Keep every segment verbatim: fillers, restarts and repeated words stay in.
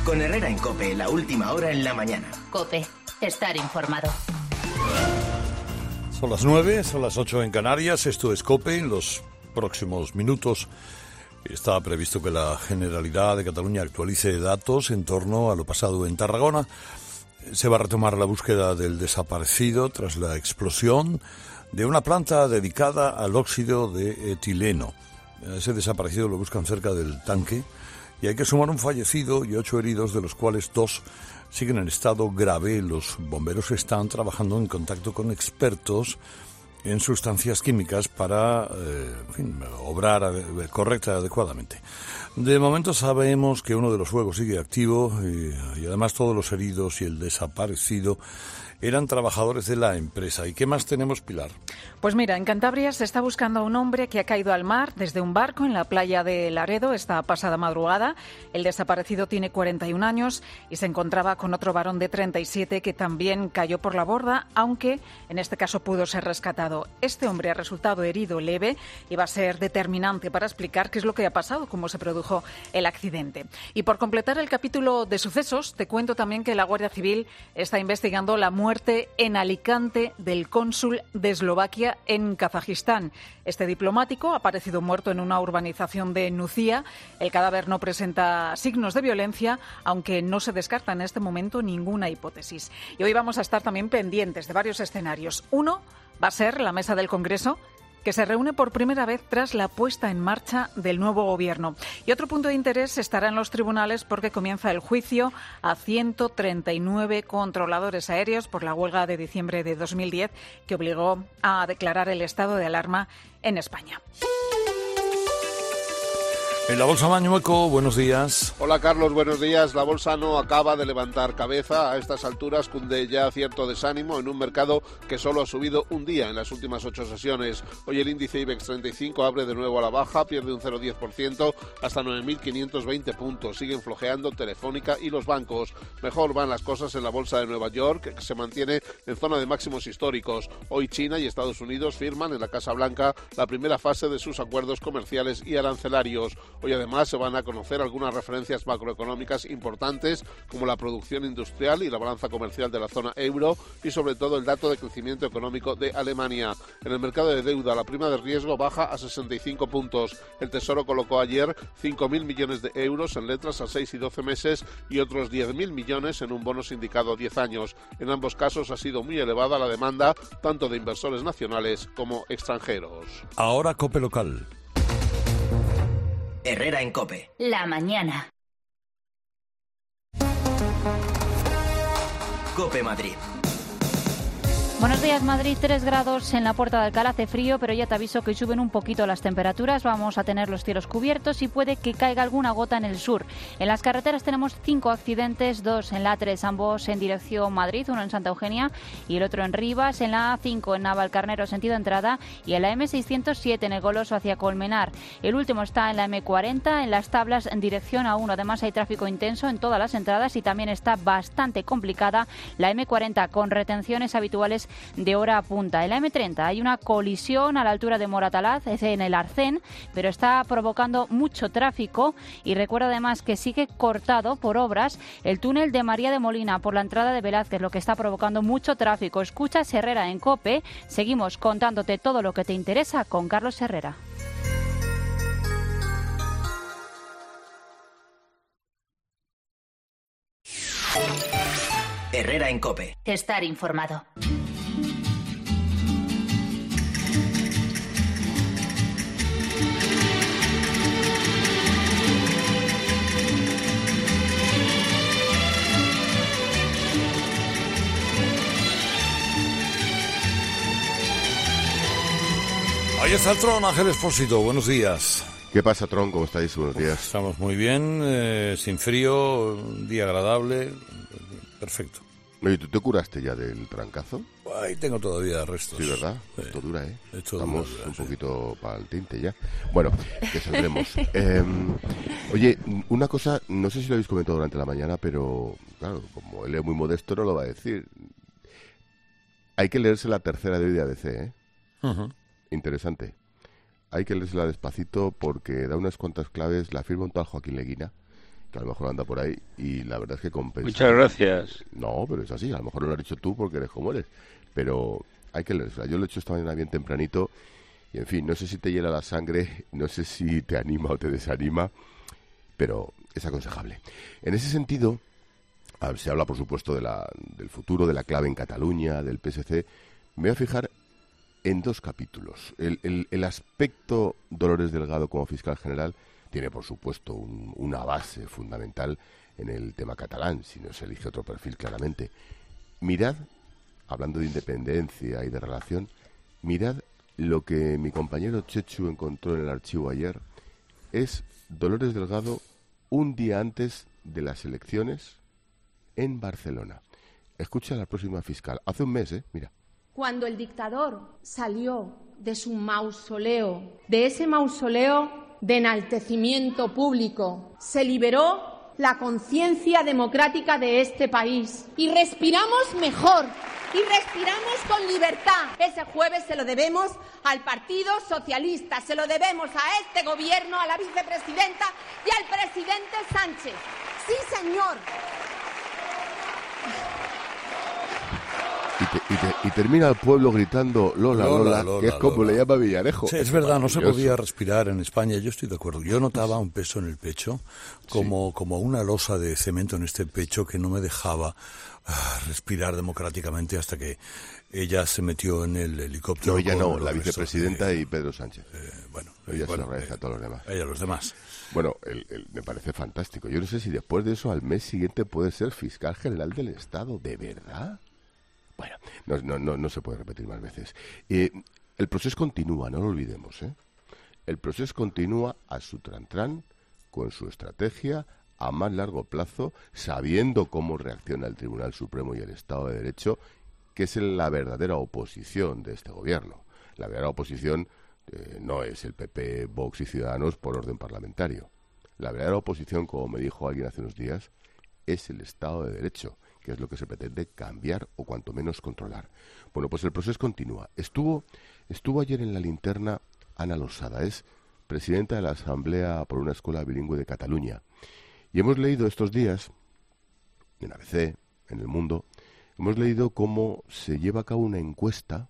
Con Herrera en COPE, la última hora en la mañana. COPE, estar informado. Son las nueve, son las ocho en Canarias. Esto es COPE. En los próximos minutos está previsto que la Generalidad de Cataluña actualice datos en torno a lo pasado en Tarragona. Se va a retomar la búsqueda del desaparecido tras la explosión de una planta dedicada al óxido de etileno. Ese desaparecido lo buscan cerca del tanque y hay que sumar un fallecido y ocho heridos, de los cuales dos siguen en estado grave. Los bomberos están trabajando en contacto con expertos en sustancias químicas para eh, en fin, obrar ade- correcta y adecuadamente. De momento sabemos que uno de los fuegos sigue activo y, y además todos los heridos y el desaparecido eran trabajadores de la empresa. ¿Y qué más tenemos, Pilar? Pues mira, en Cantabria se está buscando a un hombre que ha caído al mar desde un barco en la playa de Laredo esta pasada madrugada. El desaparecido tiene cuarenta y un años y se encontraba con otro varón de treinta y siete que también cayó por la borda, aunque en este caso pudo ser rescatado. Este hombre ha resultado herido leve y va a ser determinante para explicar qué es lo que ha pasado, cómo se produjo el accidente. Y por completar el capítulo de sucesos, te cuento también que la Guardia Civil está investigando la muerte en Alicante del cónsul de Eslovaquia en Kazajistán. Este diplomático ha aparecido muerto en una urbanización de Nucía. El cadáver no presenta signos de violencia, aunque no se descarta en este momento ninguna hipótesis. Y hoy vamos a estar también pendientes de varios escenarios. Uno va a ser la mesa del Congreso, que se reúne por primera vez tras la puesta en marcha del nuevo gobierno. Y otro punto de interés estará en los tribunales porque comienza el juicio a ciento treinta y nueve controladores aéreos por la huelga de diciembre de dos mil diez que obligó a declarar el estado de alarma en España. En la Bolsa Mañueco, buenos días. Hola Carlos, buenos días. La bolsa no acaba de levantar cabeza. A estas alturas cunde ya cierto desánimo en un mercado que solo ha subido un día en las últimas ocho sesiones. Hoy el índice IBEX treinta y cinco abre de nuevo a la baja, pierde un cero coma diez por ciento hasta nueve mil quinientos veinte puntos. Siguen flojeando Telefónica y los bancos. Mejor van las cosas en la bolsa de Nueva York, que se mantiene en zona de máximos históricos. Hoy China y Estados Unidos firman en la Casa Blanca la primera fase de sus acuerdos comerciales y arancelarios. Hoy además se van a conocer algunas referencias macroeconómicas importantes como la producción industrial y la balanza comercial de la zona euro y sobre todo el dato de crecimiento económico de Alemania. En el mercado de deuda la prima de riesgo baja a sesenta y cinco puntos. El Tesoro colocó ayer cinco mil millones de euros en letras a seis y doce meses y otros diez mil millones en un bono sindicado a diez años. En ambos casos ha sido muy elevada la demanda tanto de inversores nacionales como extranjeros. Ahora COPE local. Herrera en COPE. La mañana. COPE Madrid. Buenos días, Madrid, tres grados en la Puerta de Alcalá, hace frío, pero ya te aviso que suben un poquito las temperaturas, vamos a tener los cielos cubiertos y puede que caiga alguna gota en el sur. En las carreteras tenemos cinco accidentes, dos en la A tres, ambos en dirección Madrid, uno en Santa Eugenia y el otro en Rivas, en la A cinco en Navalcarnero, sentido entrada, y en la eme seiscientos siete en el Goloso hacia Colmenar. El último está en la eme cuarenta, en las Tablas en dirección A uno, además hay tráfico intenso en todas las entradas y también está bastante complicada la eme cuarenta con retenciones habituales de hora a punta. En la eme treinta hay una colisión a la altura de Moratalaz, es en el Arcén, pero está provocando mucho tráfico y recuerda además que sigue cortado por obras el túnel de María de Molina por la entrada de Velázquez, lo que está provocando mucho tráfico. Escuchas Herrera en COPE, seguimos contándote todo lo que te interesa con Carlos Herrera. Herrera en COPE. Estar informado. Ahí está el Tron, Ángel Expósito, buenos días. ¿Qué pasa, Tron? ¿Cómo estáis? Buenos días. Estamos muy bien, eh, sin frío, un día agradable, perfecto. Oye, ¿tú te curaste ya del trancazo? Ahí tengo todavía restos. Sí, ¿verdad? Sí. Esto dura, ¿eh? Esto Estamos dura, un sí. poquito para el tinte ya. Bueno, que saldremos. eh, oye, una cosa, no sé si lo habéis comentado durante la mañana, pero claro, como él es muy modesto no lo va a decir. Hay que leerse la tercera de hoy de A B C, ¿eh? Uh-huh. Interesante. Hay que leérsela despacito porque da unas cuantas claves, la firma un tal Joaquín Leguina que a lo mejor anda por ahí, y la verdad es que compensa. Muchas gracias. No, pero es así, a lo mejor no lo has dicho tú porque eres como eres, pero hay que leer. Yo lo he hecho esta mañana bien tempranito, y en fin, no sé si te hiela la sangre, no sé si te anima o te desanima, pero es aconsejable. En ese sentido, se habla por supuesto de la, del futuro, de la clave en Cataluña, del P S C. Me voy a fijar en dos capítulos. El, el, el aspecto Dolores Delgado como fiscal general tiene, por supuesto, un, una base fundamental en el tema catalán, si no se elige otro perfil claramente. Mirad, hablando de independencia y de relación, mirad lo que mi compañero Chechu encontró en el archivo ayer. Es Dolores Delgado un día antes de las elecciones en Barcelona. Escucha a la próxima fiscal. Hace un mes, ¿eh? Mira. Cuando el dictador salió de su mausoleo, de ese mausoleo de enaltecimiento público, se liberó la conciencia democrática de este país y respiramos mejor y respiramos con libertad. Ese jueves se lo debemos al Partido Socialista, se lo debemos a este gobierno, a la vicepresidenta y al presidente Sánchez. Sí, señor. Y, te, y, te, y termina el pueblo gritando Lola, Lola, Lola, Lola que es como Lola. Le llama Villarejo. Sí, es, es verdad, no se podía respirar en España, yo estoy de acuerdo. Yo notaba un peso en el pecho, como, sí. como una losa de cemento en este pecho que no me dejaba uh, respirar democráticamente hasta que ella se metió en el helicóptero. No, ella no, la vicepresidenta de, y Pedro Sánchez. Eh, bueno, ella bueno, se lo agradece eh, a todos los demás. Ella a los demás. Bueno, el, el, me parece fantástico. Yo no sé si después de eso, al mes siguiente, puede ser fiscal general del Estado. ¿De verdad? Bueno, no, no, no, no se puede repetir más veces. Eh, el proceso continúa, no lo olvidemos, ¿eh? El proceso continúa a su trantrán, con su estrategia, a más largo plazo, sabiendo cómo reacciona el Tribunal Supremo y el Estado de Derecho, que es la verdadera oposición de este gobierno. La verdadera oposición eh, no es el P P, Vox y Ciudadanos por orden parlamentario. La verdadera oposición, como me dijo alguien hace unos días, es el Estado de Derecho, que es lo que se pretende cambiar o cuanto menos controlar. Bueno, pues el proceso continúa. Estuvo, estuvo ayer en la linterna Ana Losada, es presidenta de la Asamblea por una Escuela Bilingüe de Cataluña. Y hemos leído estos días, en A B C, en El Mundo, hemos leído cómo se lleva a cabo una encuesta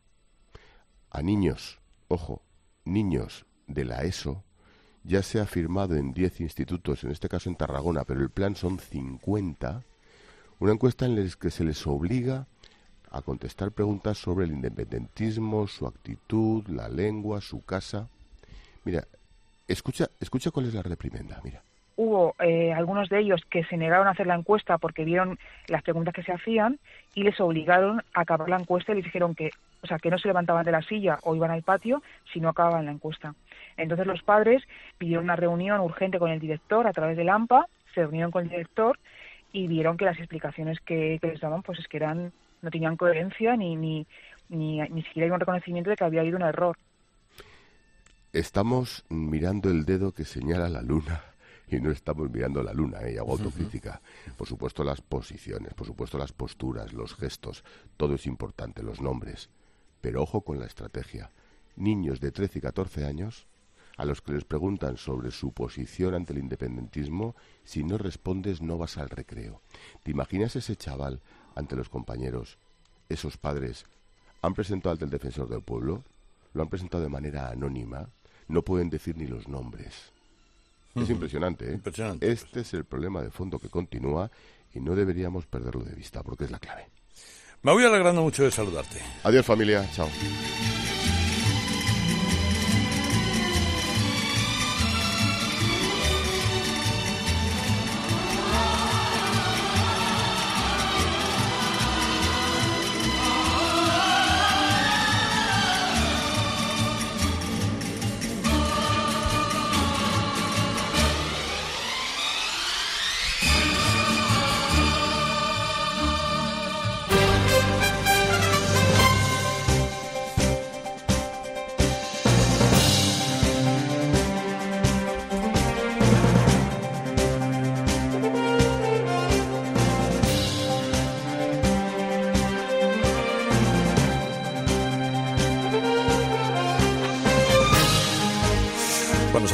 a niños, ojo, niños de la ESO. Ya se ha firmado en diez institutos, en este caso en Tarragona, pero el plan son cincuenta. Una encuesta en la que se les obliga a contestar preguntas sobre el independentismo, su actitud, la lengua, su casa. Mira, escucha, escucha cuál es la reprimenda, mira. Hubo eh, algunos de ellos que se negaron a hacer la encuesta porque vieron las preguntas que se hacían y les obligaron a acabar la encuesta y les dijeron que, o sea, que no se levantaban de la silla o iban al patio si no acababan la encuesta. Entonces los padres pidieron una reunión urgente con el director a través del AMPA, se reunieron con el director y vieron que las explicaciones que, que les daban pues es que eran no tenían coherencia ni, ni, ni, ni siquiera hay un reconocimiento de que había habido un error. Estamos mirando el dedo que señala la luna y no estamos mirando la luna, ¿eh? Y hago autocrítica. Por supuesto las posiciones, por supuesto las posturas, los gestos, todo es importante, los nombres. Pero ojo con la estrategia. Niños de trece y catorce años a los que les preguntan sobre su posición ante el independentismo, si no respondes no vas al recreo. ¿Te imaginas ese chaval ante los compañeros? Esos padres han presentado ante el defensor del pueblo, lo han presentado de manera anónima, no pueden decir ni los nombres. Uh-huh. Es impresionante, ¿eh? Impresionante. Este es el problema de fondo que continúa y no deberíamos perderlo de vista porque es la clave. Me voy alegrando mucho de saludarte. Adiós, familia. Chao.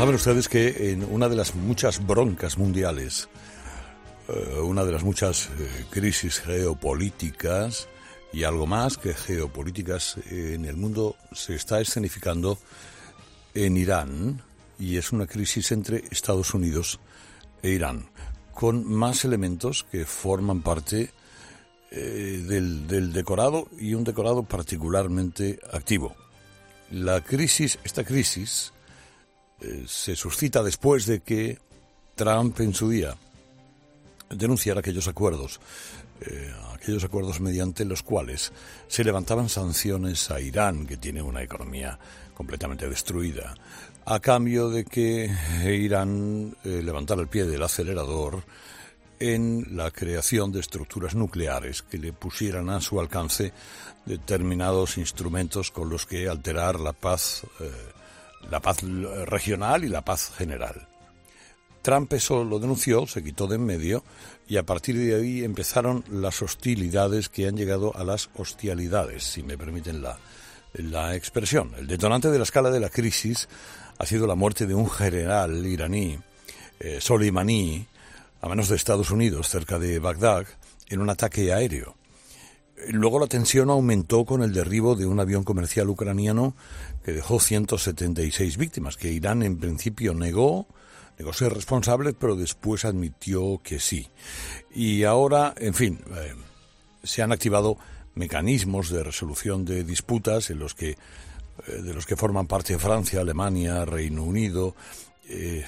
Saben ustedes que en una de las muchas broncas mundiales, eh, una de las muchas eh, crisis geopolíticas y algo más que geopolíticas eh, en el mundo se está escenificando en Irán, y es una crisis entre Estados Unidos e Irán, con más elementos que forman parte eh, del, del decorado, y un decorado particularmente activo. La crisis, esta crisis eh, se suscita después de que Trump en su día denunciara aquellos acuerdos, eh, aquellos acuerdos mediante los cuales se levantaban sanciones a Irán, que tiene una economía completamente destruida, a cambio de que Irán eh, levantara el pie del acelerador en la creación de estructuras nucleares que le pusieran a su alcance determinados instrumentos con los que alterar la paz, eh, la paz regional y la paz general. Trump eso lo denunció, se quitó de en medio, y a partir de ahí empezaron las hostilidades que han llegado a las hostialidades, si me permiten la, la expresión. El detonante de la escala de la crisis ha sido la muerte de un general iraní, eh, Soleimani, a manos de Estados Unidos, cerca de Bagdad, en un ataque aéreo. Luego la tensión aumentó con el derribo de un avión comercial ucraniano que dejó ciento setenta y seis víctimas, que Irán en principio negó, negó ser responsable, pero después admitió que sí. Y ahora, en fin, eh, se han activado mecanismos de resolución de disputas en los que, eh, de los que forman parte Francia, Alemania, Reino Unido, eh,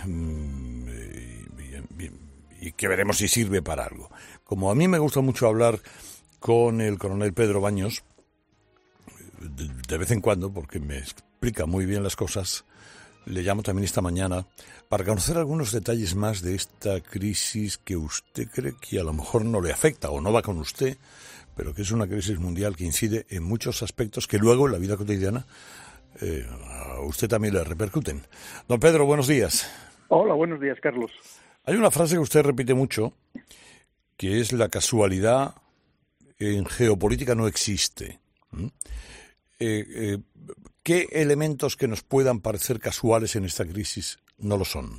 y, y, y que veremos si sirve para algo. Como a mí me gusta mucho hablar con el coronel Pedro Baños, de, de vez en cuando, porque me explica muy bien las cosas, le llamo también esta mañana para conocer algunos detalles más de esta crisis que usted cree que a lo mejor no le afecta o no va con usted, pero que es una crisis mundial que incide en muchos aspectos que luego en la vida cotidiana eh, a usted también le repercuten. Don Pedro, buenos días. Hola, buenos días, Carlos. Hay una frase que usted repite mucho, que es: la casualidad en geopolítica no existe. ¿Mm? Eh, eh, ¿Qué elementos que nos puedan parecer casuales en esta crisis no lo son?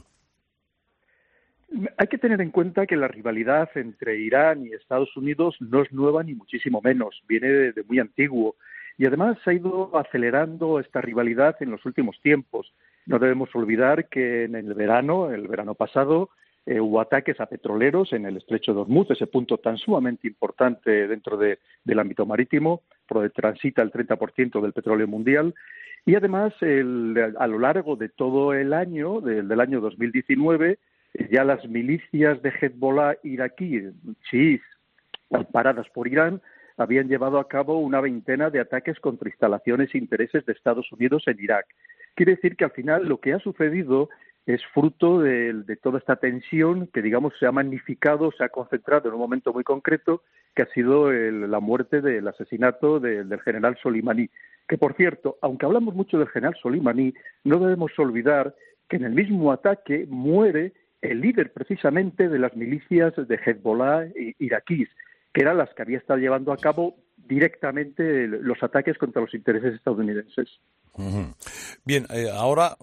Hay que tener en cuenta que la rivalidad entre Irán y Estados Unidos no es nueva ni muchísimo menos, viene de, de muy antiguo, y además se ha ido acelerando esta rivalidad en los últimos tiempos. No debemos olvidar que en el verano, el verano pasado, eh, hubo ataques a petroleros en el estrecho de Hormuz, ese punto tan sumamente importante dentro de, del ámbito marítimo, por donde transita el treinta por ciento del petróleo mundial. Y además, el, a lo largo de todo el año, del, del año dos mil diecinueve, ya las milicias de Hezbollah iraquí, chiíes, paradas por Irán, habían llevado a cabo una veintena de ataques contra instalaciones e intereses de Estados Unidos en Irak. Quiere decir que al final lo que ha sucedido es fruto de, de toda esta tensión que, digamos, se ha magnificado, se ha concentrado en un momento muy concreto, que ha sido el, la muerte del asesinato de, del general Soleimani. Que, por cierto, aunque hablamos mucho del general Soleimani, no debemos olvidar que en el mismo ataque muere el líder precisamente de las milicias de Hezbollah iraquíes, que eran las que había estado llevando a cabo directamente los ataques contra los intereses estadounidenses. Uh-huh. Bien, eh, ahora,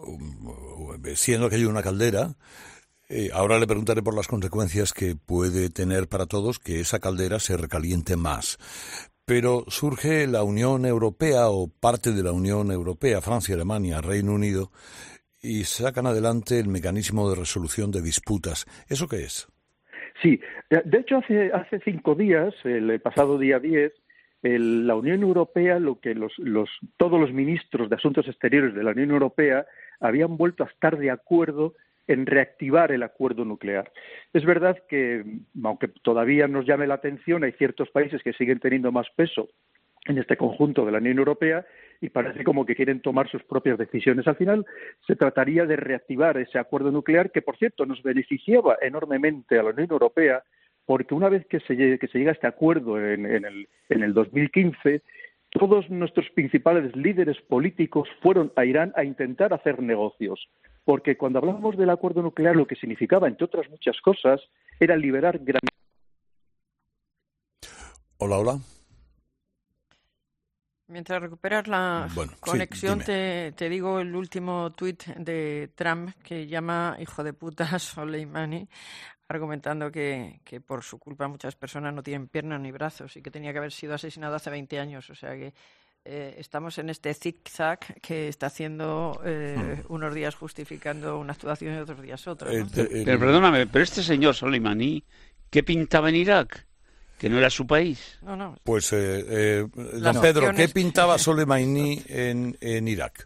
siendo que hay una caldera, eh, ahora le preguntaré por las consecuencias que puede tener para todos que esa caldera se recaliente más. Pero surge la Unión Europea o parte de la Unión Europea, Francia, Alemania, Reino Unido, y sacan adelante el mecanismo de resolución de disputas. ¿Eso qué es? Sí, de hecho hace, hace cinco días, el pasado día diez, el, la Unión Europea, lo que los, los, todos los ministros de Asuntos Exteriores de la Unión Europea habían vuelto a estar de acuerdo en reactivar el acuerdo nuclear. Es verdad que, aunque todavía nos llame la atención, hay ciertos países que siguen teniendo más peso en este conjunto de la Unión Europea y parece como que quieren tomar sus propias decisiones. Al final se trataría de reactivar ese acuerdo nuclear que, por cierto, nos beneficiaba enormemente a la Unión Europea porque una vez que se llegue, que se llega a este acuerdo en, en, el, en el dos mil quince, todos nuestros principales líderes políticos fueron a Irán a intentar hacer negocios. Porque cuando hablamos del acuerdo nuclear, lo que significaba, entre otras muchas cosas, era liberar gran... Hola, hola. Mientras recuperas la bueno, conexión, sí, te, te digo el último tuit de Trump que llama hijo de puta a Soleimani, argumentando que, que por su culpa muchas personas no tienen piernas ni brazos y que tenía que haber sido asesinado hace veinte años. O sea que eh, estamos en este zig-zag que está haciendo eh, hmm. unos días justificando una actuación y otros días otra, ¿no? Eh, pero, pero perdóname, pero este señor Soleimani, ¿qué pintaba en Irak? Que no era su país. No, no. Pues, eh, eh, don Pedro, opciones... ¿qué pintaba Soleimani en, en Irak?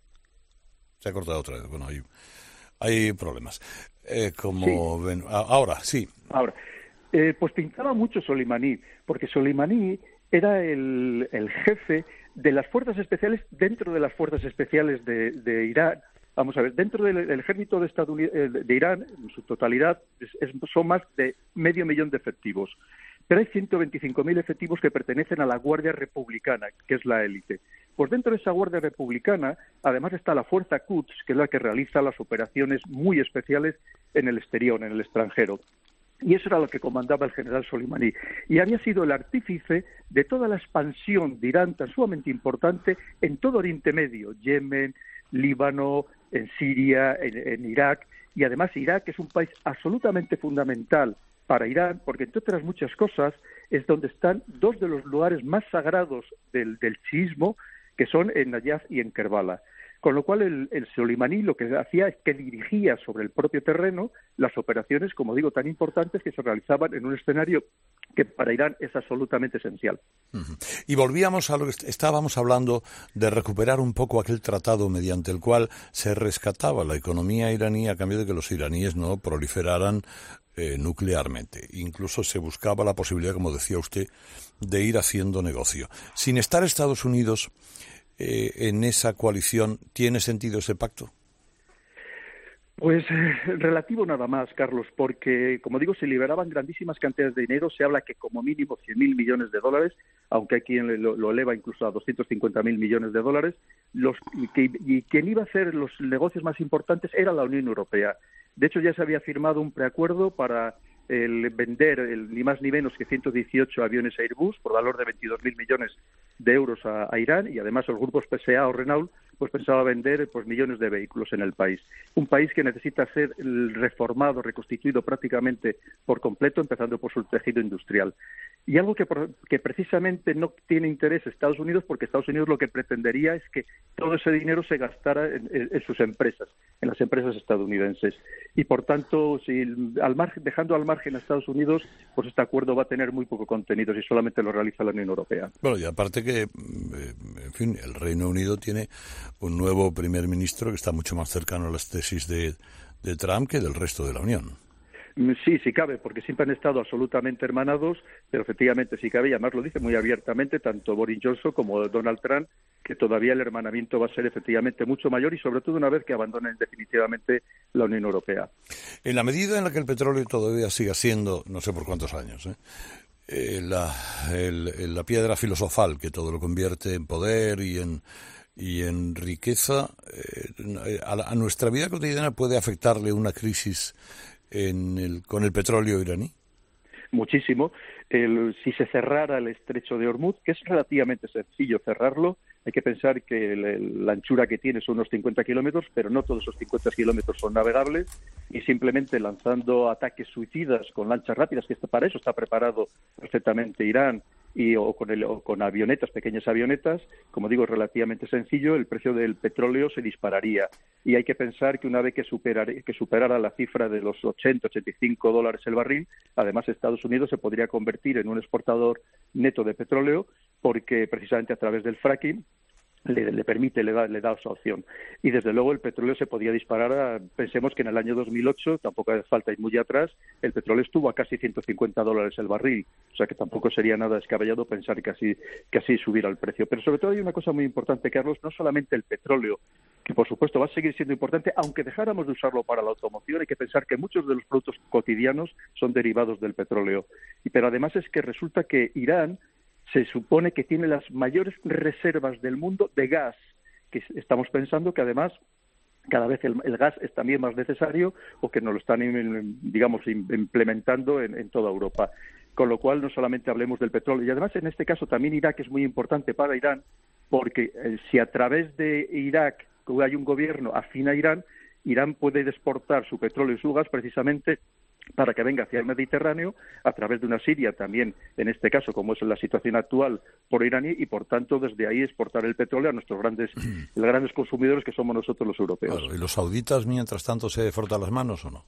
Se ha cortado otra vez. Bueno, hay, hay problemas. Eh, como sí. ven, ahora, sí. Ahora, eh, pues pintaba mucho Soleimani, porque Soleimani era el, el jefe de las fuerzas especiales dentro de las fuerzas especiales de, de Irán. Vamos a ver, dentro del, del ejército de, Estados Unidos, de Irán, en su totalidad, es, es, son más de medio millón de efectivos. Pero hay ciento veinticinco mil efectivos que pertenecen a la Guardia Republicana, que es la élite. Pues dentro de esa Guardia Republicana, además está la Fuerza Quds, que es la que realiza las operaciones muy especiales en el exterior, en el extranjero. Y eso era lo que comandaba el general Soleimani. Y había sido el artífice de toda la expansión de Irán tan sumamente importante en todo Oriente Medio, Yemen, Líbano, en Siria, en, en Irak. Y además Irak es un país absolutamente fundamental para Irán, porque entre otras muchas cosas es donde están dos de los lugares más sagrados del, del chiismo, que son en Nayaf y en Kerbala. Con lo cual el, el Soleimani lo que hacía es que dirigía sobre el propio terreno las operaciones, como digo, tan importantes que se realizaban en un escenario que para Irán es absolutamente esencial. Uh-huh. Y volvíamos a lo que estábamos hablando de recuperar un poco aquel tratado mediante el cual se rescataba la economía iraní a cambio de que los iraníes no proliferaran eh, nuclearmente. Incluso se buscaba la posibilidad, como decía usted, de ir haciendo negocio. Sin estar Estados Unidos eh, en esa coalición, ¿tiene sentido ese pacto? Pues eh, relativo nada más, Carlos, porque, como digo, se liberaban grandísimas cantidades de dinero. Se habla que como mínimo cien mil millones de dólares, aunque hay quien lo, lo eleva incluso a doscientos cincuenta mil millones de dólares. Los, y, que, y quien iba a hacer los negocios más importantes era la Unión Europea. De hecho, ya se había firmado un preacuerdo para el vender el, ni más ni menos que ciento dieciocho aviones Airbus por valor de veintidós mil millones de euros a, a Irán, y además los grupos P S A o Renault pues pensaba vender pues millones de vehículos en el país. Un país que necesita ser reformado, reconstituido prácticamente por completo, empezando por su tejido industrial. Y algo que, que precisamente no tiene interés Estados Unidos, porque Estados Unidos lo que pretendería es que todo ese dinero se gastara en, en, en sus empresas, en las empresas estadounidenses. Y por tanto, si al margen, dejando al margen a Estados Unidos, pues este acuerdo va a tener muy poco contenido si solamente lo realiza la Unión Europea. Bueno, y aparte que, en fin, el Reino Unido tiene un nuevo primer ministro que está mucho más cercano a las tesis de, de Trump que del resto de la Unión. Sí, sí cabe, porque siempre han estado absolutamente hermanados, pero efectivamente sí cabe, y además lo dice muy abiertamente tanto Boris Johnson como Donald Trump, que todavía el hermanamiento va a ser efectivamente mucho mayor, y sobre todo una vez que abandonen definitivamente la Unión Europea. En la medida en la que el petróleo todavía siga siendo, no sé por cuántos años, ¿eh? Eh, la, el, la piedra filosofal que todo lo convierte en poder y en y en riqueza, eh, a, a nuestra vida cotidiana puede afectarle una crisis en el, con el petróleo iraní. Muchísimo. El, si se cerrara el estrecho de Hormuz, que es relativamente sencillo cerrarlo, hay que pensar que el, el, la anchura que tiene son unos cincuenta kilómetros, pero no todos esos cincuenta kilómetros son navegables, y simplemente lanzando ataques suicidas con lanchas rápidas, que para eso está preparado perfectamente Irán, y o con, el, o con avionetas, pequeñas avionetas, como digo, es relativamente sencillo, el precio del petróleo se dispararía. Y hay que pensar que una vez que, superar, que superara la cifra de los ochenta, ochenta y cinco dólares el barril, además Estados Unidos se podría convertir en un exportador neto de petróleo, porque precisamente a través del fracking Le, le permite, le da, le da esa opción. Y desde luego el petróleo se podía disparar a, pensemos que en el año dos mil ocho, tampoco hace falta ir muy atrás, el petróleo estuvo a casi ciento cincuenta dólares el barril, o sea que tampoco sería nada descabellado pensar que así, que así subiera el precio. Pero sobre todo hay una cosa muy importante, Carlos, no solamente el petróleo, que por supuesto va a seguir siendo importante, aunque dejáramos de usarlo para la automoción, hay que pensar que muchos de los productos cotidianos son derivados del petróleo. Y, pero además es que resulta que Irán se supone que tiene las mayores reservas del mundo de gas, que estamos pensando que además cada vez el, el gas es también más necesario, o que nos lo están, digamos, implementando en, en toda Europa. con lo cual no solamente hablemos del petróleo. Y además, en este caso, también Irak es muy importante para Irán, porque eh, si a través de Irak hay un gobierno afín a Irán, Irán puede exportar su petróleo y su gas precisamente para que venga hacia el Mediterráneo a través de una Siria también, en este caso, como es la situación actual, por iraní, y por tanto desde ahí exportar el petróleo a nuestros grandes los grandes consumidores, que somos nosotros los europeos. Claro, ¿y los sauditas, mientras tanto, se frotan las manos o no?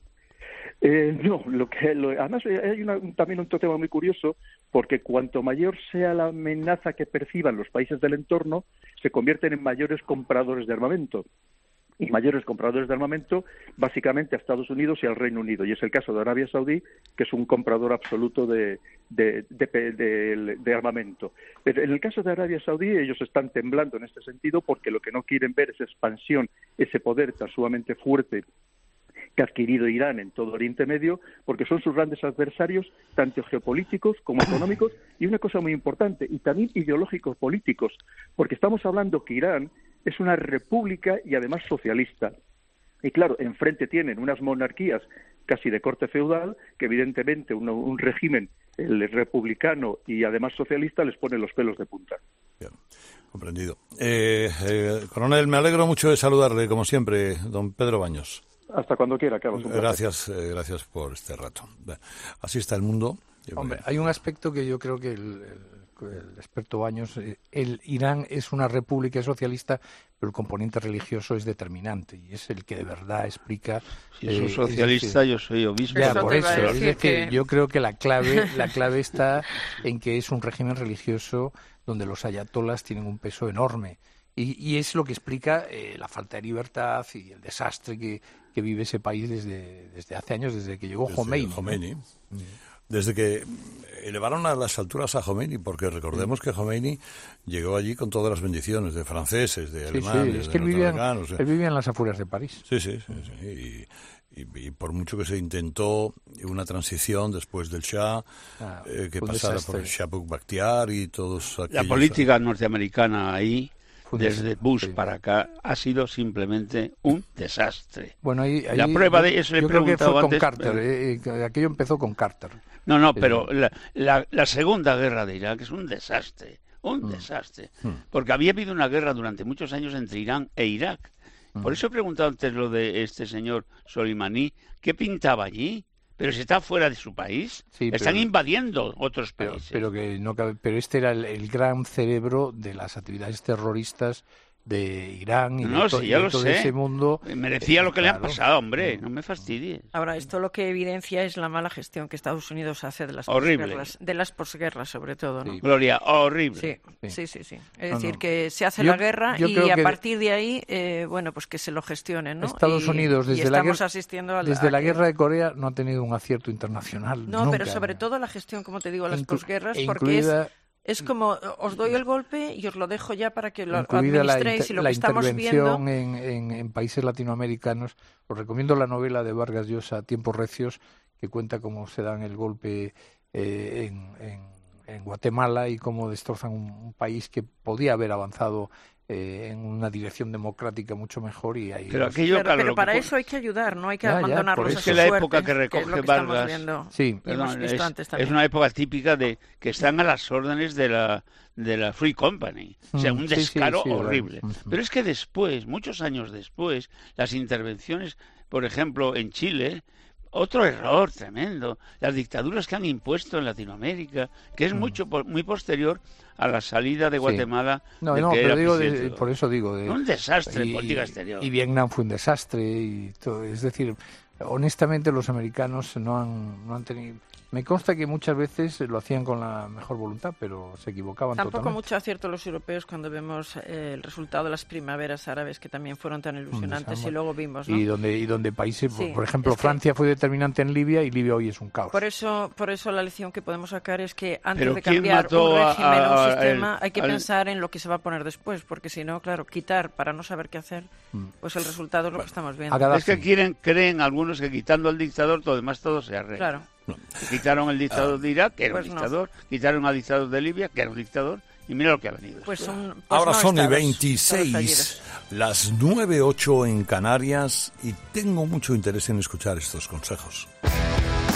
Eh, no, lo que lo, además hay una, también otro tema muy curioso, porque cuanto mayor sea la amenaza que perciban los países del entorno, se convierten en mayores compradores de armamento. Y mayores compradores de armamento, básicamente a Estados Unidos y al Reino Unido. Y es el caso de Arabia Saudí, que es un comprador absoluto de, de, de, de, de, de armamento. Pero en el caso de Arabia Saudí, ellos están temblando en este sentido, porque lo que no quieren ver es expansión, ese poder tan sumamente fuerte que ha adquirido Irán en todo Oriente Medio, porque son sus grandes adversarios, tanto geopolíticos como económicos, y una cosa muy importante, y también ideológicos políticos, porque estamos hablando que Irán es una república y además socialista. Y claro, enfrente tienen unas monarquías casi de corte feudal, que evidentemente un, un régimen el republicano y además socialista les pone los pelos de punta. Bien, comprendido. Eh, eh, coronel, me alegro mucho de saludarle, como siempre, don Pedro Baños. Hasta cuando quiera, Carlos. Gracias, eh, gracias por este rato. Así está el mundo. Hombre, hay un aspecto que yo creo que el, el, el experto Baños, el Irán es una república socialista, pero el componente religioso es determinante y es el que de verdad explica. Si eh, soy socialista, decir, yo soy obispo. Ya, por eso, es decir, que yo creo que la clave, la clave está en que es un régimen religioso donde los ayatolas tienen un peso enorme. Y, y es lo que explica eh, la falta de libertad y el desastre que, que vive ese país desde, desde hace años, desde que llegó desde Khomeini. Khomeini. ¿no? Desde que elevaron a las alturas a Khomeini, porque recordemos que Khomeini llegó allí con todas las bendiciones de franceses, de sí, alemanes, sí, es de que él vivía, norteamericanos. Él vivía en las afueras de París. Sí, sí, sí. sí. Y, y, y por mucho que se intentó una transición después del Shah, ah, eh, que pasara desastre. por el Shah Bakhtiar y todos aquellos... La política norteamericana ahí, desde Bush sí. para acá, ha sido simplemente un desastre. Bueno, ahí, ahí la prueba yo, de eso le he yo creo que fue antes, con Carter, eh, eh, aquello empezó con Carter. No, no, pero la, la, la segunda guerra de Irak es un desastre, un mm. desastre, mm. porque había habido una guerra durante muchos años entre Irán e Irak. Mm. Por eso he preguntado antes lo de este señor Soleimani, ¿qué pintaba allí? Pero si está fuera de su país, sí, están pero, invadiendo otros países. Pero, pero, que no cabe, pero este era el, el gran cerebro de las actividades terroristas de Irán y no, de, to, sí, y ya de lo todo sé. ese mundo. Merecía eh, lo que claro. le ha pasado, hombre, no me fastidies. Ahora, esto lo que evidencia es la mala gestión que Estados Unidos hace de las horrible. posguerras, de las posguerras sobre todo, ¿no? Sí. Gloria, horrible. Sí, sí, sí, sí. sí. Es no, decir, no. que se hace yo, la guerra y a partir de ahí, eh, bueno, pues que se lo gestionen, ¿no? Estados y, Unidos desde y la estamos guerra, asistiendo a la, desde a la que... guerra de Corea no ha tenido un acierto internacional. No, nunca. pero sobre todo la gestión, como te digo, a las Inclu posguerras, e porque incluida... es... Es como, os doy el golpe y os lo dejo ya para que lo Incluida administréis y lo la, que estamos viendo... en, en, en países latinoamericanos. Os recomiendo la novela de Vargas Llosa, Tiempos Recios, que cuenta cómo se dan el golpe eh, en, en, en Guatemala y cómo destrozan un, un país que podía haber avanzado eh, en una dirección democrática mucho mejor. y ahí Pero, los... aquello, pero, claro, pero para que... eso hay que ayudar, no hay que ya, abandonarlos ya, a es su que la suerte, época que recoge que es Vargas sí. Perdón, es, es, es una época típica de que están a las órdenes de la de la Free Company, o sea, un descaro sí, sí, sí, horrible. Bueno. Pero es que después, muchos años después, las intervenciones, por ejemplo, en Chile, otro error tremendo, las dictaduras que han impuesto en Latinoamérica, que es mucho muy posterior a la salida de Guatemala. Sí. No, de no, que pero era digo, de, por eso digo. De, un desastre y, en política exterior. Y Vietnam fue un desastre, y todo, es decir, honestamente los americanos no han, no han tenido... Me consta que muchas veces lo hacían con la mejor voluntad, pero se equivocaban Tampoco totalmente. mucho acierto los europeos cuando vemos eh, el resultado de las primaveras árabes, que también fueron tan ilusionantes, y luego vimos, ¿no? Y donde, y donde países, sí, por, por ejemplo, es que... Francia fue determinante en Libia, y Libia hoy es un caos. Por eso, por eso la lección que podemos sacar es que antes Pero de cambiar un régimen a, a, o un sistema, el, hay que al... pensar en lo que se va a poner después, porque si no, claro, quitar para no saber qué hacer, pues el resultado es lo que estamos viendo. Es que quieren, creen algunos que quitando al dictador, todo demás todo se arregla. Claro. Quitaron el dictador de Irak, que era pues un dictador, no. Quitaron al dictador de Libia, que era un dictador, y mira lo que ha venido. Pues son, pues Ahora no son y estados, veintiséis, las nueve ocho en Canarias, y tengo mucho interés en escuchar estos consejos.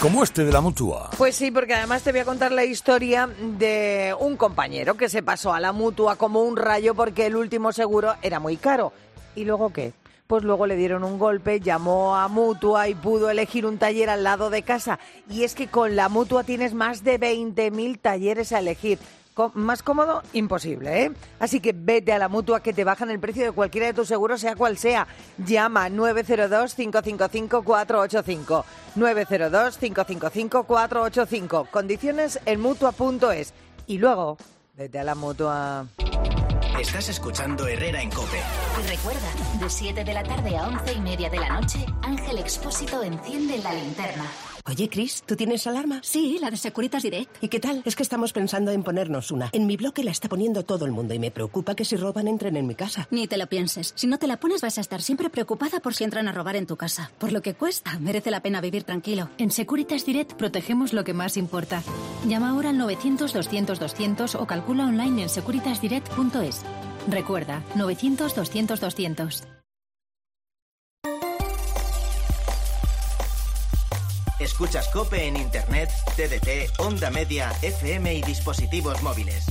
Como este de la Mutua. Pues sí, porque además te voy a contar la historia de un compañero que se pasó a la Mutua como un rayo porque el último seguro era muy caro. ¿Y luego qué? Pues luego le dieron un golpe, llamó a Mutua y pudo elegir un taller al lado de casa. Y es que con la Mutua tienes más de veinte mil talleres a elegir. Más cómodo, imposible, ¿eh? Así que vete a la Mutua que te bajan el precio de cualquiera de tus seguros, sea cual sea. Llama nueve cero dos, cinco cinco cinco, cuatro ocho cinco. nueve cero dos, cinco cinco cinco, cuatro ocho cinco. Condiciones en Mutua punto es. Y luego, vete a la Mutua. Estás escuchando Herrera en COPE. Y recuerda, de siete de la tarde a once y media de la noche, Ángel Expósito enciende la linterna. Oye, Chris, ¿tú tienes alarma? Sí, la de Securitas Direct. ¿Y qué tal? Es que estamos pensando en ponernos una. En mi bloque la está poniendo todo el mundo y me preocupa que si roban entren en mi casa. Ni te lo pienses. Si no te la pones vas a estar siempre preocupada por si entran a robar en tu casa. Por lo que cuesta, merece la pena vivir tranquilo. En Securitas Direct protegemos lo que más importa. Llama ahora al novecientos, doscientos, doscientos o calcula online en securitas direct punto es. Recuerda, novecientos, doscientos, doscientos. Escuchas COPE en Internet, T D T, Onda Media, F M y dispositivos móviles.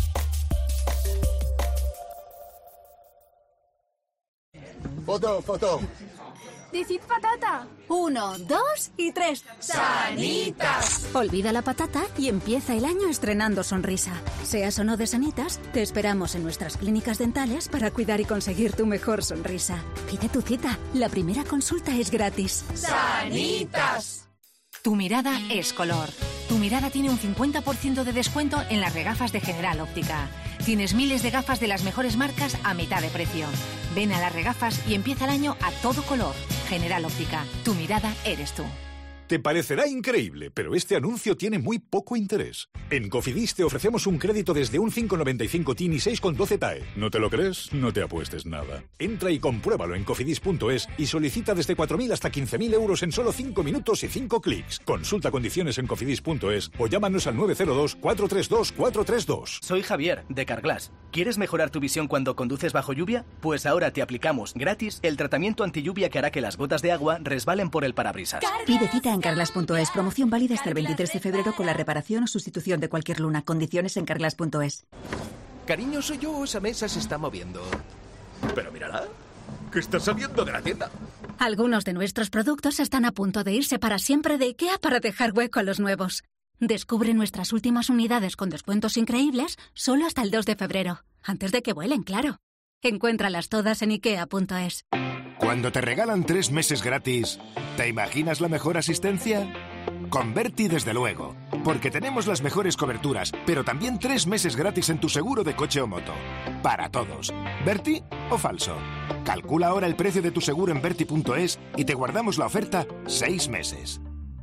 Foto, foto. Decid patata. Uno, dos y tres. ¡Sanitas! Olvida la patata y empieza el año estrenando sonrisa. Seas o no de Sanitas, te esperamos en nuestras clínicas dentales para cuidar y conseguir tu mejor sonrisa. Pide tu cita. La primera consulta es gratis. ¡Sanitas! Tu mirada es color. Tu mirada tiene un cincuenta por ciento de descuento en las regafas de General Óptica. Tienes miles de gafas de las mejores marcas a mitad de precio. Ven a las regafas y empieza el año a todo color. General Óptica. Tu mirada eres tú. Te parecerá increíble, pero este anuncio tiene muy poco interés. En Cofidis te ofrecemos un crédito desde un cinco coma noventa y cinco T I N y seis coma doce T A E. ¿No te lo crees? No te apuestes nada. Entra y compruébalo en cofidis punto es y solicita desde cuatro mil hasta quince mil euros en solo cinco minutos y cinco clics. Consulta condiciones en cofidis punto es o llámanos al nueve cero dos, cuatro tres dos, cuatro tres dos. Soy Javier, de Carglass. ¿Quieres mejorar tu visión cuando conduces bajo lluvia? Pues ahora te aplicamos gratis el tratamiento antilluvia que hará que las gotas de agua resbalen por el parabrisas. Pide cita en carglass punto es. Promoción válida hasta el veintitrés de febrero con la reparación o sustitución de cualquier luna. Condiciones en carglass punto es. Cariño, soy yo, esa mesa se está moviendo. Pero mírala, que está saliendo de la tienda. Algunos de nuestros productos están a punto de irse para siempre de IKEA para dejar hueco a los nuevos. Descubre nuestras últimas unidades con descuentos increíbles solo hasta el dos de febrero. Antes de que vuelen, claro. Encuéntralas todas en ikea punto es. Cuando te regalan tres meses gratis, ¿te imaginas la mejor asistencia? Con Berti, desde luego, porque tenemos las mejores coberturas, pero también tres meses gratis en tu seguro de coche o moto. Para todos. ¿Berti o falso? Calcula ahora el precio de tu seguro en berti punto es y te guardamos la oferta seis meses.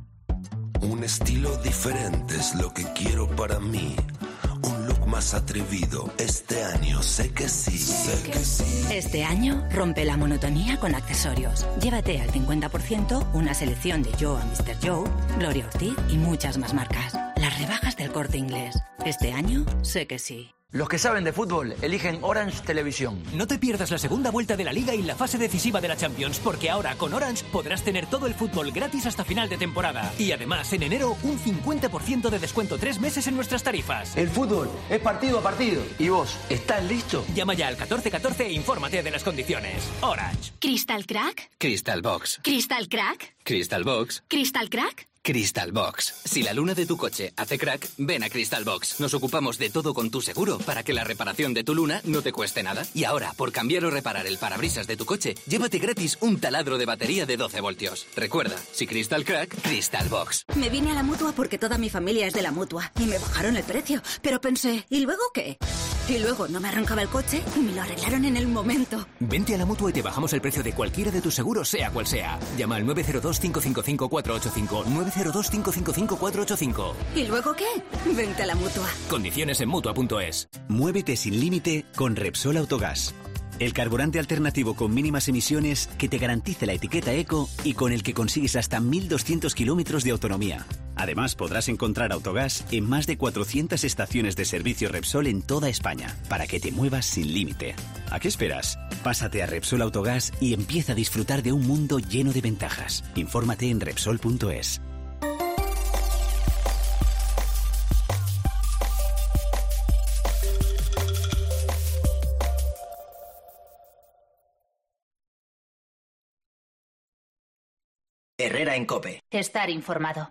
Un estilo diferente es lo que quiero para mí. Un look más atrevido. Este año sé que sí, sé que sí. Este año rompe la monotonía con accesorios. Llévate al cincuenta por ciento una selección de Joe a mister Joe, Gloria Ortiz y muchas más marcas. Las rebajas del Corte Inglés. Este año sé que sí. Los que saben de fútbol eligen Orange Televisión. No te pierdas la segunda vuelta de la Liga y la fase decisiva de la Champions, porque ahora con Orange podrás tener todo el fútbol gratis hasta final de temporada. Y además, en enero, un cincuenta por ciento de descuento tres meses en nuestras tarifas. El fútbol es partido a partido. ¿Y vos, estás listo? Llama ya al catorce catorce e infórmate de las condiciones. Orange. ¿Crystal Crack? Crystal Box. ¿Crystal Crack? Crystal Box. ¿Crystal Crack? Crystal Box. Si la luna de tu coche hace crack, ven a Crystal Box. Nos ocupamos de todo con tu seguro para que la reparación de tu luna no te cueste nada. Y ahora, por cambiar o reparar el parabrisas de tu coche, llévate gratis un taladro de batería de doce voltios. Recuerda, si Crystal Crack, Crystal Box. Me vine a la Mutua porque toda mi familia es de la Mutua y me bajaron el precio. Pero pensé, ¿y luego qué? Y luego no me arrancaba el coche y me lo arreglaron en el momento. Vente a la Mutua y te bajamos el precio de cualquiera de tus seguros, sea cual sea. Llama al nueve cero dos, cinco cinco cinco, cuatro ocho cinco, nueve cero dos, cinco cinco cinco, cuatro ocho cinco. ¿Y luego qué? Vente a la Mutua. Condiciones en mutua punto es. Muévete sin límite con Repsol Autogás. El carburante alternativo con mínimas emisiones que te garantice la etiqueta eco y con el que consigues hasta mil doscientos kilómetros de autonomía. Además, podrás encontrar Autogás en más de cuatrocientas estaciones de servicio Repsol en toda España, para que te muevas sin límite. ¿A qué esperas? Pásate a Repsol Autogás y empieza a disfrutar de un mundo lleno de ventajas. Infórmate en Repsol punto es. Herrera en COPE. Estar informado.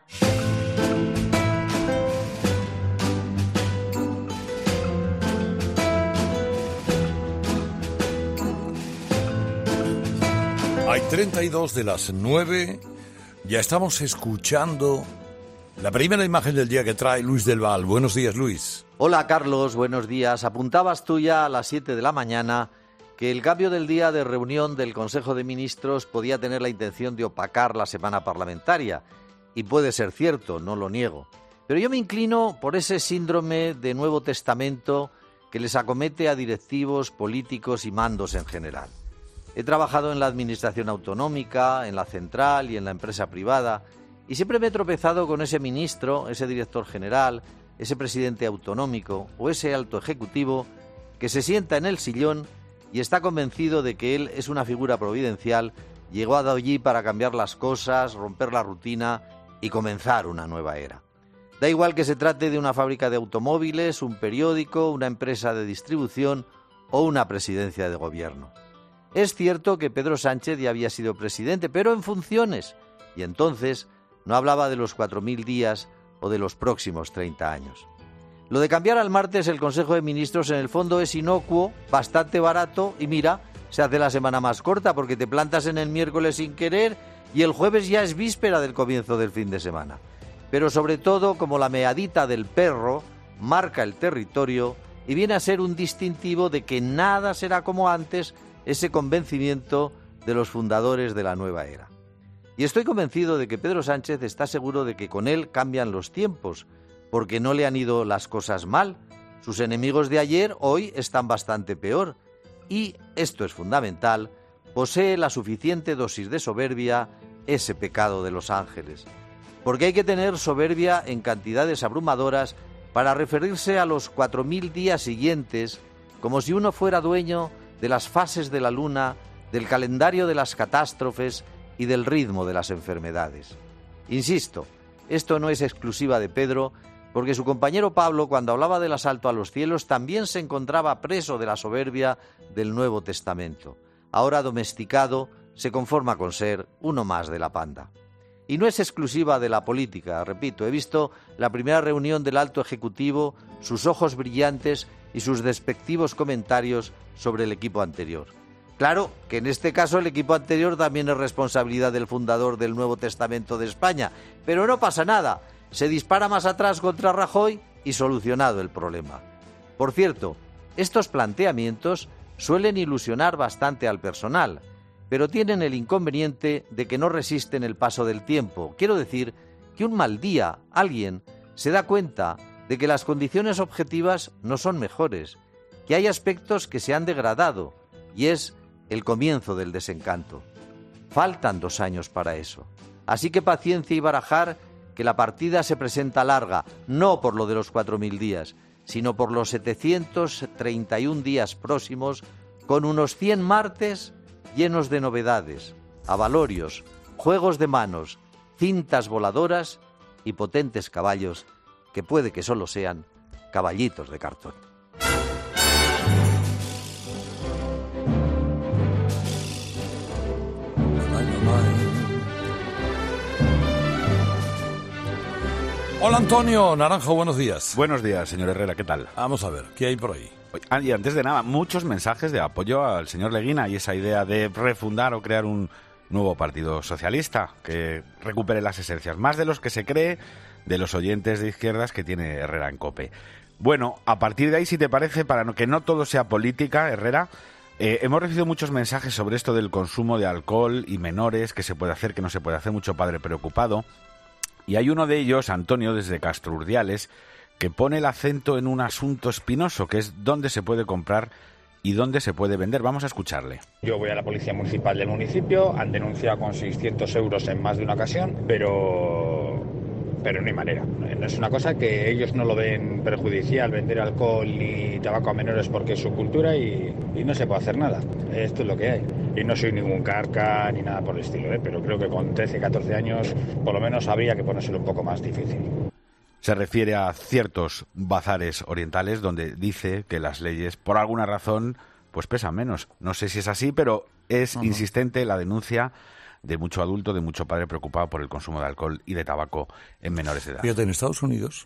Hay treinta y dos de las nueve. Ya estamos escuchando la primera imagen del día que trae Luis del Val. Buenos días, Luis. Hola, Carlos. Buenos días. Apuntabas tú ya a las siete de la mañana que el cambio del día de reunión del Consejo de Ministros podía tener la intención de opacar la semana parlamentaria. Y puede ser cierto, no lo niego. Pero yo me inclino por ese síndrome de Nuevo Testamento que les acomete a directivos, políticos y mandos en general. He trabajado en la administración autonómica, en la central y en la empresa privada, y siempre me he tropezado con ese ministro, ese director general, ese presidente autonómico o ese alto ejecutivo que se sienta en el sillón y está convencido de que él es una figura providencial, llegó a allí para cambiar las cosas, romper la rutina y comenzar una nueva era. Da igual que se trate de una fábrica de automóviles, un periódico, una empresa de distribución o una presidencia de gobierno. Es cierto que Pedro Sánchez ya había sido presidente, pero en funciones, y entonces no hablaba de los cuatro mil días o de los próximos treinta años. Lo de cambiar al martes el Consejo de Ministros en el fondo es inocuo, bastante barato, y mira, se hace la semana más corta porque te plantas en el miércoles sin querer y el jueves ya es víspera del comienzo del fin de semana. Pero sobre todo, como la meadita del perro, marca el territorio y viene a ser un distintivo de que nada será como antes, ese convencimiento de los fundadores de la nueva era. Y estoy convencido de que Pedro Sánchez está seguro de que con él cambian los tiempos, porque no le han ido las cosas mal. Sus enemigos de ayer hoy están bastante peor. Y, esto es fundamental, posee la suficiente dosis de soberbia, ese pecado de los ángeles. Porque hay que tener soberbia en cantidades abrumadoras para referirse a los cuatro mil días siguientes como si uno fuera dueño de las fases de la luna, del calendario de las catástrofes y del ritmo de las enfermedades. Insisto, esto no es exclusiva de Pedro, porque su compañero Pablo, cuando hablaba del asalto a los cielos, también se encontraba preso de la soberbia del Nuevo Testamento. Ahora domesticado, se conforma con ser uno más de la panda. Y no es exclusiva de la política, repito, he visto la primera reunión del alto ejecutivo, sus ojos brillantes y sus despectivos comentarios sobre el equipo anterior. Claro que en este caso el equipo anterior también es responsabilidad del fundador del Nuevo Testamento de España, pero no pasa nada, se dispara más atrás contra Rajoy y solucionado el problema. Por cierto, estos planteamientos suelen ilusionar bastante al personal, pero tienen el inconveniente de que no resisten el paso del tiempo. Quiero decir que un mal día alguien se da cuenta de que las condiciones objetivas no son mejores, que hay aspectos que se han degradado, y es el comienzo del desencanto. Faltan dos años para eso. Así que paciencia y barajar, que la partida se presenta larga, no por lo de los cuatro mil días, sino por los setecientos treinta y un días próximos, con unos cien martes llenos de novedades, avalorios, juegos de manos, cintas voladoras y potentes caballos que puede que solo sean caballitos de cartón. Hola Antonio Naranjo, buenos días. Buenos días, señor Herrera, ¿qué tal? Vamos a ver, ¿qué hay por ahí? Y antes de nada, muchos mensajes de apoyo al señor Leguina y esa idea de refundar o crear un nuevo partido socialista que recupere las esencias, más de los que se cree de los oyentes de izquierdas que tiene Herrera en COPE. Bueno, a partir de ahí, si te parece, para que no todo sea política, Herrera, eh, hemos recibido muchos mensajes sobre esto del consumo de alcohol y menores, que se puede hacer, que no se puede hacer, mucho padre preocupado. Y hay uno de ellos, Antonio, desde Castro Urdiales, que pone el acento en un asunto espinoso, que es dónde se puede comprar y dónde se puede vender. Vamos a escucharle. Yo voy a la Policía Municipal del municipio, han denunciado con seiscientos euros en más de una ocasión, pero, pero no hay manera. No es una cosa que ellos no lo ven perjudicial, vender alcohol y tabaco a menores porque es su cultura y, y no se puede hacer nada. Esto es lo que hay. Y no soy ningún carca ni nada por el estilo, ¿eh? Pero creo que con trece, catorce años por lo menos habría que ponérselo un poco más difícil. Se refiere a ciertos bazares orientales donde dice que las leyes, por alguna razón, pues pesan menos. No sé si es así, pero es uh-huh. insistente la denuncia de mucho adulto, de mucho padre preocupado por el consumo de alcohol y de tabaco en menores de edad. Fíjate, en Estados Unidos,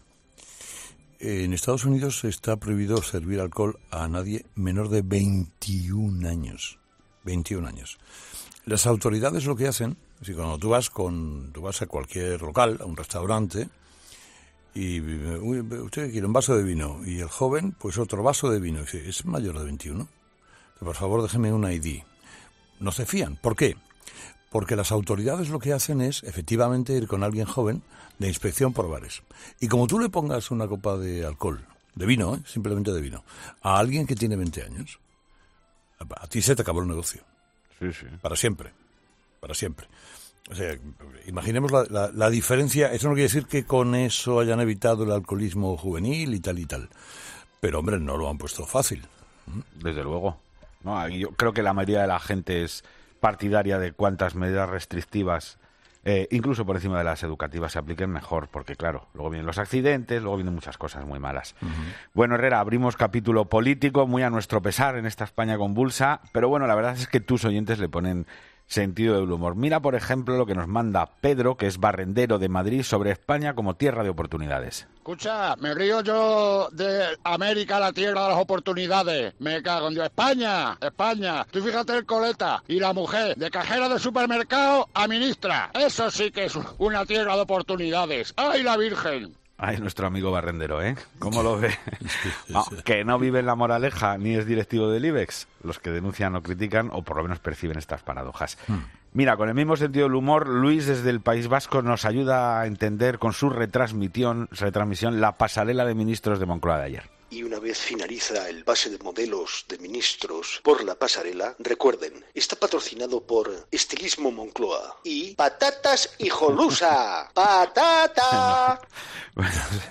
en Estados Unidos está prohibido servir alcohol a nadie menor de veintiún años. veintiún años. Las autoridades lo que hacen, si cuando tú vas con, tú vas a cualquier local, a un restaurante, y uy, usted quiere un vaso de vino, y el joven, pues otro vaso de vino, y dice, ¿es mayor de veintiuno? Por favor, déjeme un I D. No se fían. ¿Por qué? Porque las autoridades lo que hacen es, efectivamente, ir con alguien joven de inspección por bares. Y como tú le pongas una copa de alcohol, de vino, ¿eh? simplemente de vino, a alguien que tiene veinte años, a ti se te acabó el negocio. Sí, sí. Para siempre. Para siempre. O sea, imaginemos la, la, la diferencia. Eso no quiere decir que con eso hayan evitado el alcoholismo juvenil y tal y tal. Pero, hombre, no lo han puesto fácil. Desde luego. No, yo creo que la mayoría de la gente es partidaria de cuantas medidas restrictivas, eh, incluso por encima de las educativas, se apliquen mejor, porque claro, luego vienen los accidentes, luego vienen muchas cosas muy malas. Uh-huh. Bueno, Herrera, abrimos capítulo político, muy a nuestro pesar en esta España convulsa, pero bueno, la verdad es que tus oyentes le ponen sentido del humor. Mira, por ejemplo, lo que nos manda Pedro, que es barrendero de Madrid, sobre España como tierra de oportunidades. Escucha, me río yo de América, la tierra de las oportunidades. Me cago en Dios. España, España. Tú fíjate el coleta y la mujer, de cajera de supermercado a ministra. Eso sí que es una tierra de oportunidades. ¡Ay, la Virgen! Ay, nuestro amigo barrendero, ¿eh? ¿Cómo lo ve? No, que no vive en La Moraleja ni es directivo del IBEX. Los que denuncian o critican, o por lo menos perciben estas paradojas. Hmm. Mira, con el mismo sentido del humor, Luis desde el País Vasco nos ayuda a entender con su retransmisión, retransmisión la pasarela de ministros de Moncloa de ayer. Y una vez finaliza el pase de modelos de ministros por la pasarela, recuerden, está patrocinado por Estilismo Moncloa y Patatas Hijolusa. ¡Patata! Bueno,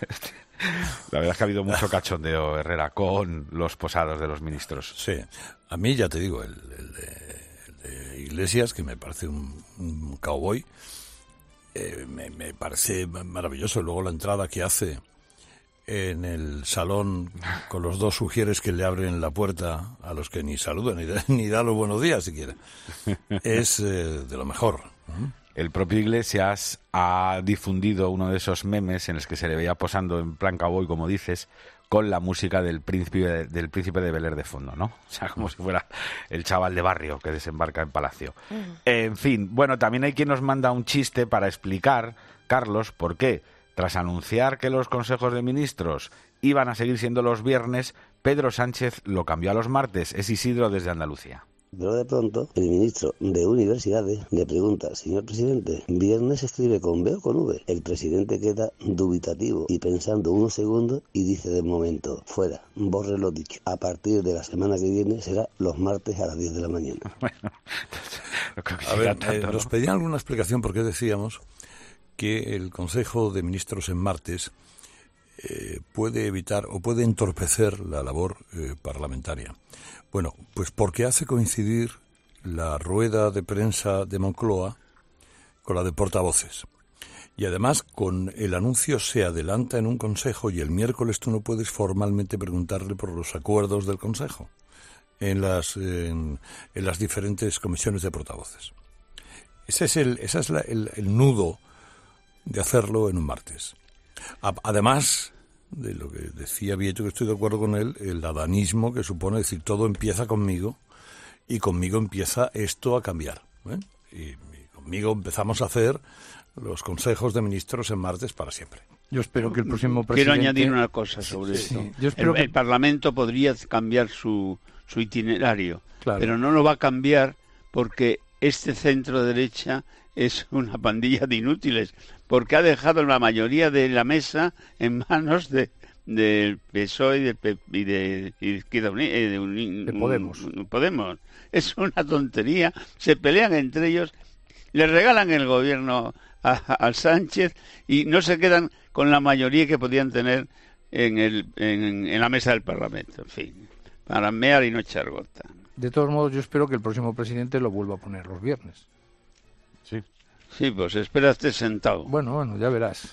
la verdad es que ha habido mucho cachondeo, Herrera, con los posados de los ministros. Sí, a mí ya te digo, el, el, de, el de Iglesias, que me parece un, un cowboy, eh, me, me parece maravilloso. Luego la entrada que hace en el salón con los dos sugieres que le abren la puerta a los que ni saludan ni da, ni da los buenos días siquiera, es eh, de lo mejor. El propio Iglesias ha difundido uno de esos memes en los que se le veía posando en plan cowboy, como dices, con la música del príncipe del príncipe de Bel-Air de fondo, ¿no? O sea, como si fuera el chaval de barrio que desembarca en Palacio. Uh-huh. En fin, bueno, también hay quien nos manda un chiste para explicar, Carlos, por qué tras anunciar que los consejos de ministros iban a seguir siendo los viernes, Pedro Sánchez lo cambió a los martes. Es Isidro desde Andalucía. Pero de pronto, el ministro de Universidades le pregunta, señor presidente, ¿viernes se escribe con B o con V? El presidente queda dubitativo y pensando unos segundos y dice de momento, fuera, borre lo dicho. A partir de la semana que viene será los martes a las diez de la mañana. Bueno, a ver, tanto, eh, ¿no? Nos pedían alguna explicación porque decíamos que el Consejo de Ministros en martes eh, puede evitar o puede entorpecer la labor eh, parlamentaria. Bueno, pues porque hace coincidir la rueda de prensa de Moncloa con la de portavoces. Y además, con el anuncio se adelanta en un consejo y el miércoles tú no puedes formalmente preguntarle por los acuerdos del consejo en las, en, en las diferentes comisiones de portavoces. Ese es el, ese es la, el, el nudo de hacerlo en un martes. Además de lo que decía Vieto, que estoy de acuerdo con él, el adanismo que supone decir todo empieza conmigo y conmigo empieza esto a cambiar, ¿eh? y, y conmigo empezamos a hacer los consejos de ministros en martes para siempre. Yo espero que el próximo presidente... Quiero añadir una cosa sobre sí, esto. Sí. Yo espero el, que... el Parlamento podría cambiar su, su itinerario, claro, pero no lo va a cambiar porque este centro derecha es una pandilla de inútiles, porque ha dejado la mayoría de la mesa en manos de del P S O E y de, y de, Izquierda Uni, de, de, de Podemos. Podemos. Es una tontería, se pelean entre ellos, le regalan el gobierno a, a, al Sánchez y no se quedan con la mayoría que podían tener en, el, en, en la mesa del Parlamento. En fin, para mear y no echar gota. De todos modos, yo espero que el próximo presidente lo vuelva a poner los viernes. Sí. Sí, pues espérate sentado. Bueno, bueno, ya verás.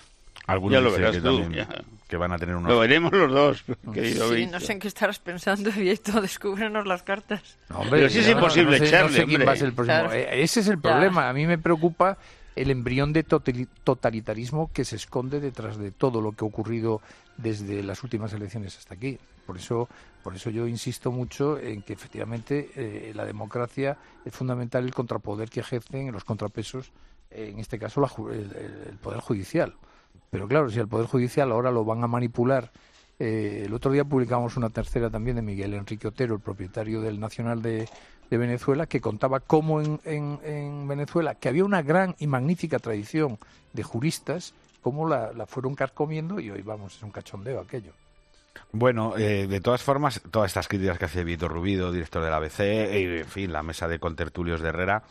Algunos ya lo verás que, tú, también, ya. que van a tener unos... Lo veremos los dos, querido Sí, Víctor. no sé en qué estarás pensando, Vieto, descúbrenos las cartas. No, hombre, pero sí es no, imposible no, no sé, echarle, no sé quién va a ser el próximo. Claro. Ese es el Ya. problema. A mí me preocupa el embrión de totalitarismo que se esconde detrás de todo lo que ha ocurrido desde las últimas elecciones hasta aquí. Por eso, por eso yo insisto mucho en que efectivamente eh, la democracia es fundamental el contrapoder que ejercen los contrapesos, eh, en este caso la, el, el Poder Judicial. Pero claro, si al Poder Judicial ahora lo van a manipular. Eh, el otro día publicamos una tercera también de Miguel Enrique Otero, el propietario del Nacional de, de Venezuela, que contaba cómo en, en, en Venezuela, que había una gran y magnífica tradición de juristas, cómo la, la fueron carcomiendo y hoy, vamos, es un cachondeo aquello. Bueno, eh, de todas formas, todas estas críticas que hace Víctor Rubido, director de la A B C, y en fin, la mesa de contertulios de Herrera,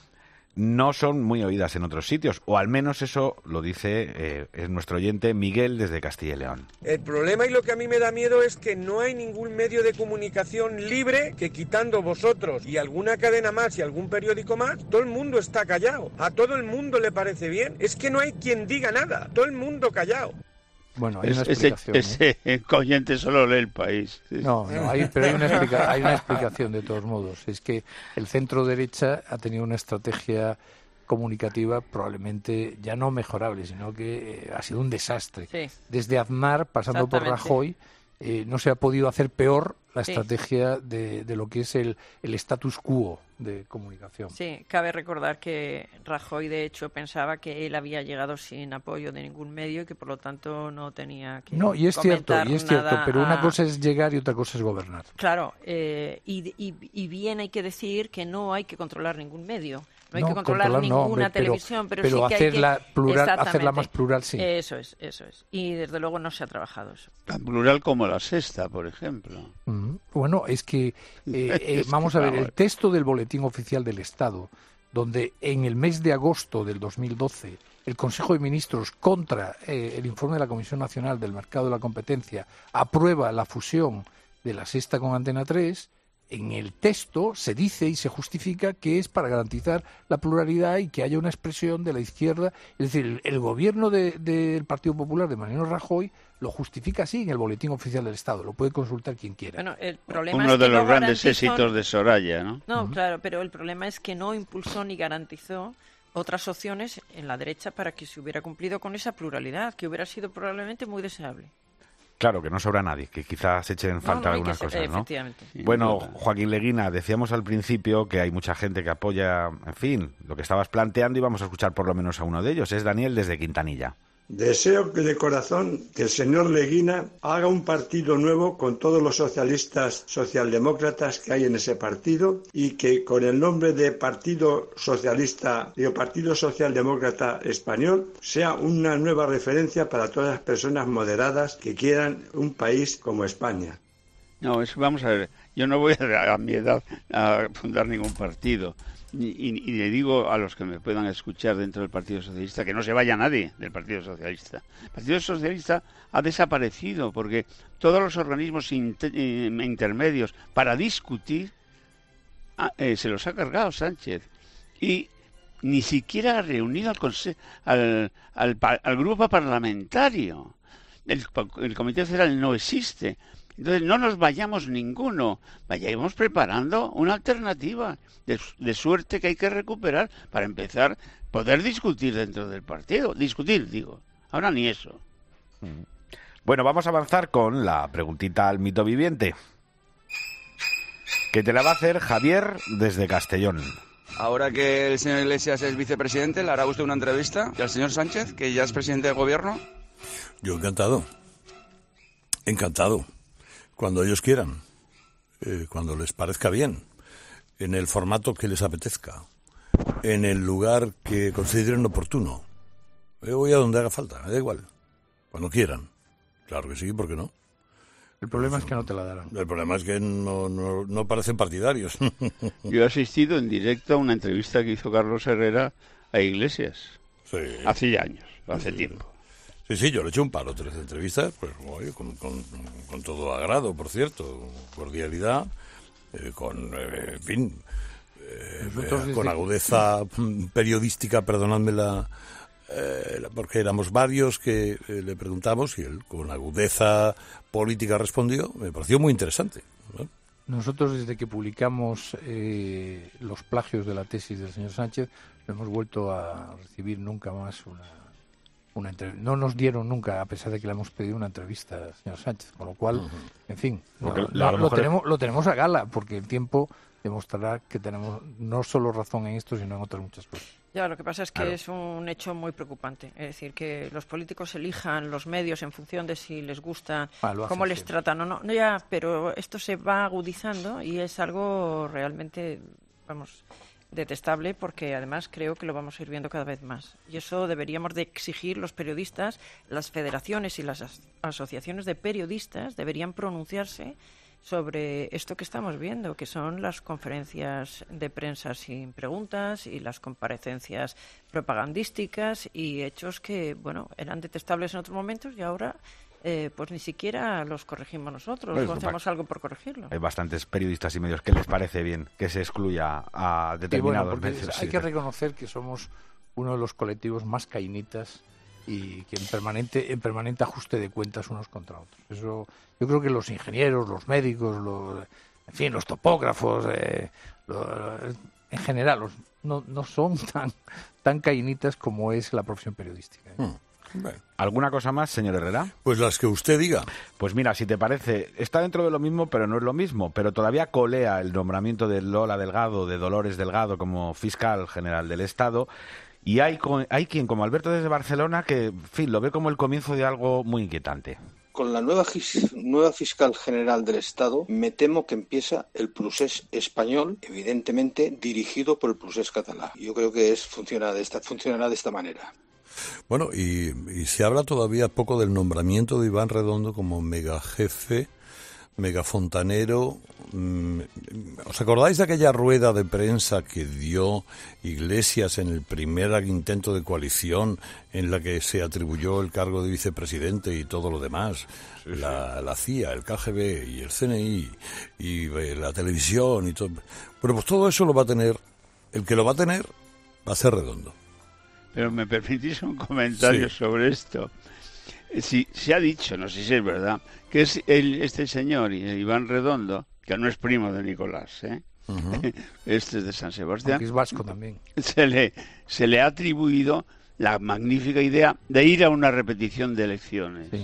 no son muy oídas en otros sitios, o al menos eso lo dice eh, es nuestro oyente Miguel desde Castilla y León. El problema y lo que a mí me da miedo es que no hay ningún medio de comunicación libre que, quitando vosotros y alguna cadena más y algún periódico más, todo el mundo está callado. A todo el mundo le parece bien. Es que no hay quien diga nada, todo el mundo callado. Bueno, hay una ese, explicación. ese ¿eh? oyente solo lee El País. Sí. No, no hay, pero hay una, explica, hay una explicación de todos modos. Es que el centro derecha ha tenido una estrategia comunicativa probablemente ya no mejorable, sino que eh, ha sido un desastre. Sí. Desde Aznar, pasando por Rajoy, eh, no se ha podido hacer peor la Sí. estrategia de, de lo que es el, el status quo de comunicación. Sí, cabe recordar que Rajoy, de hecho, pensaba que él había llegado sin apoyo de ningún medio y que, por lo tanto, no tenía que No, y es cierto, comentar y es cierto, nada pero una a- cosa es llegar y otra cosa es gobernar. Claro, eh, y, y, y bien hay que decir que no hay que controlar ningún medio. No hay No, que controlar, controlar no, ninguna hombre, pero- televisión, pero, pero sí que hay hacerla que... plural- Exactamente. hacerla más plural, sí. Eso es, eso es. Y desde luego no se ha trabajado eso. Tan plural como La Sexta, por ejemplo. Mm, Bueno, es que, eh, eh, Es que, vamos a ver, vamos. el texto del Boletín Oficial del Estado, donde en el mes de agosto del dos mil doce el Consejo de Ministros, contra eh, el informe de la Comisión Nacional del Mercado de la Competencia, aprueba la fusión de La Sexta con Antena tres, en el texto se dice y se justifica que es para garantizar la pluralidad y que haya una expresión de la izquierda. Es decir, el, el gobierno de- del Partido Popular de Mariano Rajoy lo justifica así en el Boletín Oficial del Estado. Lo puede consultar quien quiera. Bueno, el problema Uno es de que los no grandes garantizó- éxitos de Soraya, ¿no? No, claro, pero el problema es que no impulsó ni garantizó otras opciones en la derecha para que se hubiera cumplido con esa pluralidad, que hubiera sido probablemente muy deseable. Claro, que no sobra nadie, que quizás echen No, falta no, hay algunas que ser- cosas, ¿no? efectivamente. Sí, Bueno, sin duda. Joaquín Leguina, decíamos al principio que hay mucha gente que apoya, en fin, lo que estabas planteando y vamos a escuchar por lo menos a uno de ellos. Es Daniel desde Quintanilla. Deseo que de corazón que el señor Leguina haga un partido nuevo con todos los socialistas socialdemócratas que hay en ese partido y que con el nombre de Partido Socialista y Partido Socialdemócrata Español sea una nueva referencia para todas las personas moderadas que quieran un país como España. No, es, vamos a ver, yo no voy a, a mi edad a fundar ningún partido. Y, y- y le digo a los que me puedan escuchar dentro del Partido Socialista que no se vaya nadie del Partido Socialista. El Partido Socialista ha desaparecido porque todos los organismos inter- eh, intermedios para discutir ah, eh, se los ha cargado Sánchez. Y ni siquiera ha reunido al, conse- al, al, pa- al grupo parlamentario. El, el Comité Federal no existe. Entonces no nos vayamos ninguno, vayamos preparando una alternativa de, de suerte que hay que recuperar para empezar poder discutir dentro del partido. Discutir, digo. Ahora ni eso. Bueno, vamos a avanzar con la preguntita al mito viviente, que te la va a hacer Javier desde Castellón. Ahora que el señor Iglesias es vicepresidente, ¿le hará usted una entrevista? ¿Y al señor Sánchez, que ya es presidente del gobierno? Yo encantado. Encantado. Cuando ellos quieran. Eh, cuando les parezca bien. En el formato que les apetezca. En el lugar que consideren oportuno. Yo voy a donde haga falta, me da igual. Cuando quieran. Claro que sí, ¿por qué no? El problema es que no te la darán. El problema es que no, no, no parecen partidarios. Yo he asistido en directo a una entrevista que hizo Carlos Herrera a Iglesias. Sí. Hace ya años, hace Sí. tiempo. Sí, sí, yo le he hecho un par o tres entrevistas, pues oye, con, con, con todo agrado, por cierto, cordialidad, eh, con, eh, en fin, eh, Nosotros eh, desde con que- agudeza mm, periodística, perdonadme la, eh, porque éramos varios que eh, le preguntamos y él con agudeza política respondió. Me pareció muy interesante, ¿no? Nosotros, desde que publicamos eh, los plagios de la tesis del señor Sánchez, no hemos vuelto a recibir nunca más una, una entrevista. No nos dieron nunca, a pesar de que le hemos pedido una entrevista al señor Sánchez, con lo cual, uh-huh. en fin, no, la, lo, lo, lo, tenemos, lo tenemos a gala, porque el tiempo demostrará que tenemos no solo razón en esto, sino en otras muchas cosas. Ya, lo que pasa es que claro. es un hecho muy preocupante. Es decir, que los políticos elijan los medios en función de si les gusta, ah, cómo les siempre. tratan o no. no. Ya, pero esto se va agudizando y es algo realmente, vamos, detestable, porque además creo que lo vamos a ir viendo cada vez más. Y eso deberíamos de exigir los periodistas, las federaciones y las as- asociaciones de periodistas deberían pronunciarse sobre esto que estamos viendo, que son las conferencias de prensa sin preguntas y las comparecencias propagandísticas y hechos que, bueno, eran detestables en otros momentos y ahora eh, pues ni siquiera los corregimos nosotros, pues, o hacemos algo por corregirlo. Hay bastantes periodistas y medios que les parece bien que se excluya a determinados bueno, medios. Hay que reconocer que somos uno de los colectivos más cainitas y que en permanente en permanente ajuste de cuentas unos contra otros. Eso, yo creo que los ingenieros, los médicos, los, en fin, los topógrafos, eh, los, en general, los, no, no son tan tan cainitas como es la profesión periodística, ¿eh? Hmm. Bueno. ¿Alguna cosa más, señor Herrera? Pues las que usted diga. Pues mira, si te parece, está dentro de lo mismo, pero no es lo mismo. Pero todavía colea el nombramiento de Lola Delgado, de Dolores Delgado, como fiscal general del Estado. Y hay, hay quien, como Alberto desde Barcelona, que, en fin, lo ve como el comienzo de algo muy inquietante. Con la nueva, nueva fiscal general del Estado, me temo que empieza el procés español, evidentemente dirigido por el procés catalán. Yo creo que es, funciona de esta, funcionará de esta manera. Bueno, y, y se habla todavía poco del nombramiento de Iván Redondo como megajefe, megafontanero. ¿Os acordáis de aquella rueda de prensa que dio Iglesias en el primer intento de coalición en la que se atribuyó el cargo de vicepresidente y todo lo demás? Sí, la, sí. la C I A, el K G B y el C N I y la televisión y todo. Bueno, pues todo eso lo va a tener, el que lo va a tener va a ser Redondo. Pero me permitís un comentario sí. sobre esto. Si se ha dicho, no sé si es verdad, que es el, este señor, Iván Redondo, que no es primo de Nicolás, ¿eh? Uh-huh. Este es de San Sebastián. Aunque es vasco también. Se le, se le ha atribuido la magnífica idea de ir a una repetición de elecciones. Sí.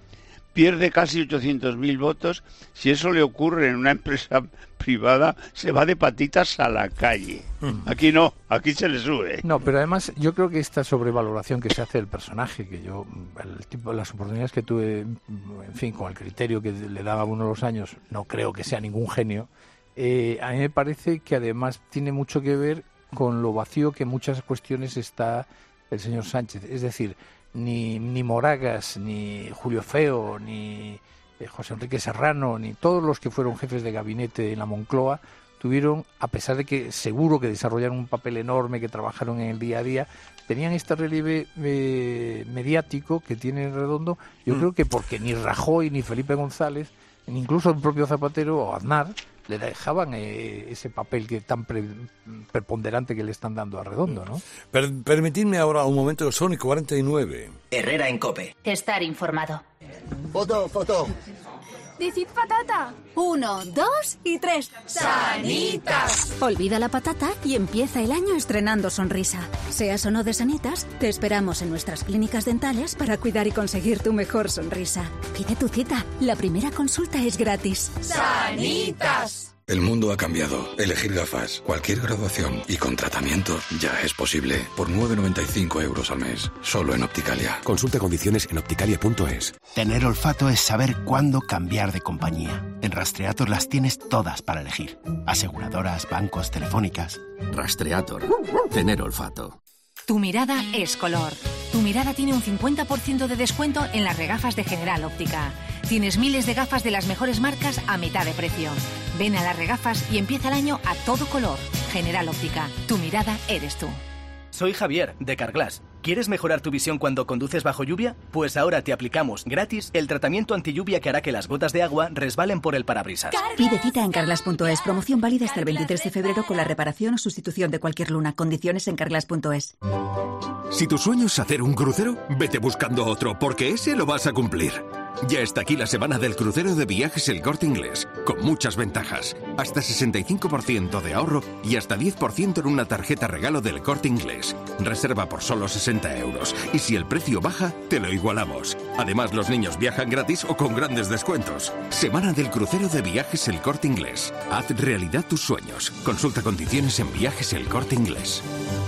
Pierde casi ochocientos mil votos. Si eso le ocurre en una empresa privada, se va de patitas a la calle. Mm. Aquí no, aquí se le sube. No, pero además yo creo que esta sobrevaloración que se hace del personaje, que yo, el tipo, las oportunidades que tuve, en fin, con el criterio que le daba uno de los años, no creo que sea ningún genio. Eh, a mí me parece que además tiene mucho que ver con lo vacío que en muchas cuestiones está el señor Sánchez. Es decir, ni, ni Moragas, ni Julio Feo, ni eh, José Enrique Serrano, ni todos los que fueron jefes de gabinete en la Moncloa tuvieron, a pesar de que seguro que desarrollaron un papel enorme, que trabajaron en el día a día, tenían este relieve eh, mediático que tiene Redondo. Yo mm. creo que porque ni Rajoy, ni Felipe González, ni incluso el propio Zapatero o Aznar le dejaban eh, ese papel que tan pre, preponderante que le están dando a Redondo, ¿no? Per, permitidme ahora un momento, son y cuarenta y nueve. Herrera en COPE. Estar informado. Foto, foto. Decid patata. Uno, dos y tres. ¡Sanitas! Olvida la patata y empieza el año estrenando sonrisa. Seas o no de Sanitas, te esperamos en nuestras clínicas dentales para cuidar y conseguir tu mejor sonrisa. Pide tu cita. La primera consulta es gratis. ¡Sanitas! El mundo ha cambiado. Elegir gafas, cualquier graduación y con tratamiento ya es posible. Por nueve con noventa y cinco euros al mes. Solo en Opticalia. Consulta condiciones en opticalia punto es. Tener olfato es saber cuándo cambiar de compañía. En Rastreator las tienes todas para elegir. Aseguradoras, bancos, telefónicas. Rastreator. Tener olfato. Tu mirada es color. Tu mirada tiene un cincuenta por ciento de descuento en las regafas de General Óptica. Tienes miles de gafas de las mejores marcas a mitad de precio. Ven a las regafas y empieza el año a todo color. General Óptica. Tu mirada eres tú. Soy Javier, de Carglass. ¿Quieres mejorar tu visión cuando conduces bajo lluvia? Pues ahora te aplicamos gratis el tratamiento antilluvia que hará que las gotas de agua resbalen por el parabrisas. Pide cita en carglass punto es. Promoción válida hasta el veintitrés de febrero con la reparación o sustitución de cualquier luna. Condiciones en carglass punto es. Si tu sueño es hacer un crucero, vete buscando otro, porque ese lo vas a cumplir. Ya está aquí la semana del crucero de Viajes El Corte Inglés, con muchas ventajas. Hasta sesenta y cinco por ciento de ahorro y hasta diez por ciento en una tarjeta regalo del Corte Inglés. Reserva por solo sesenta euros. Y si el precio baja, te lo igualamos. Además, los niños viajan gratis o con grandes descuentos. Semana del crucero de Viajes El Corte Inglés. Haz realidad tus sueños. Consulta condiciones en Viajes El Corte Inglés.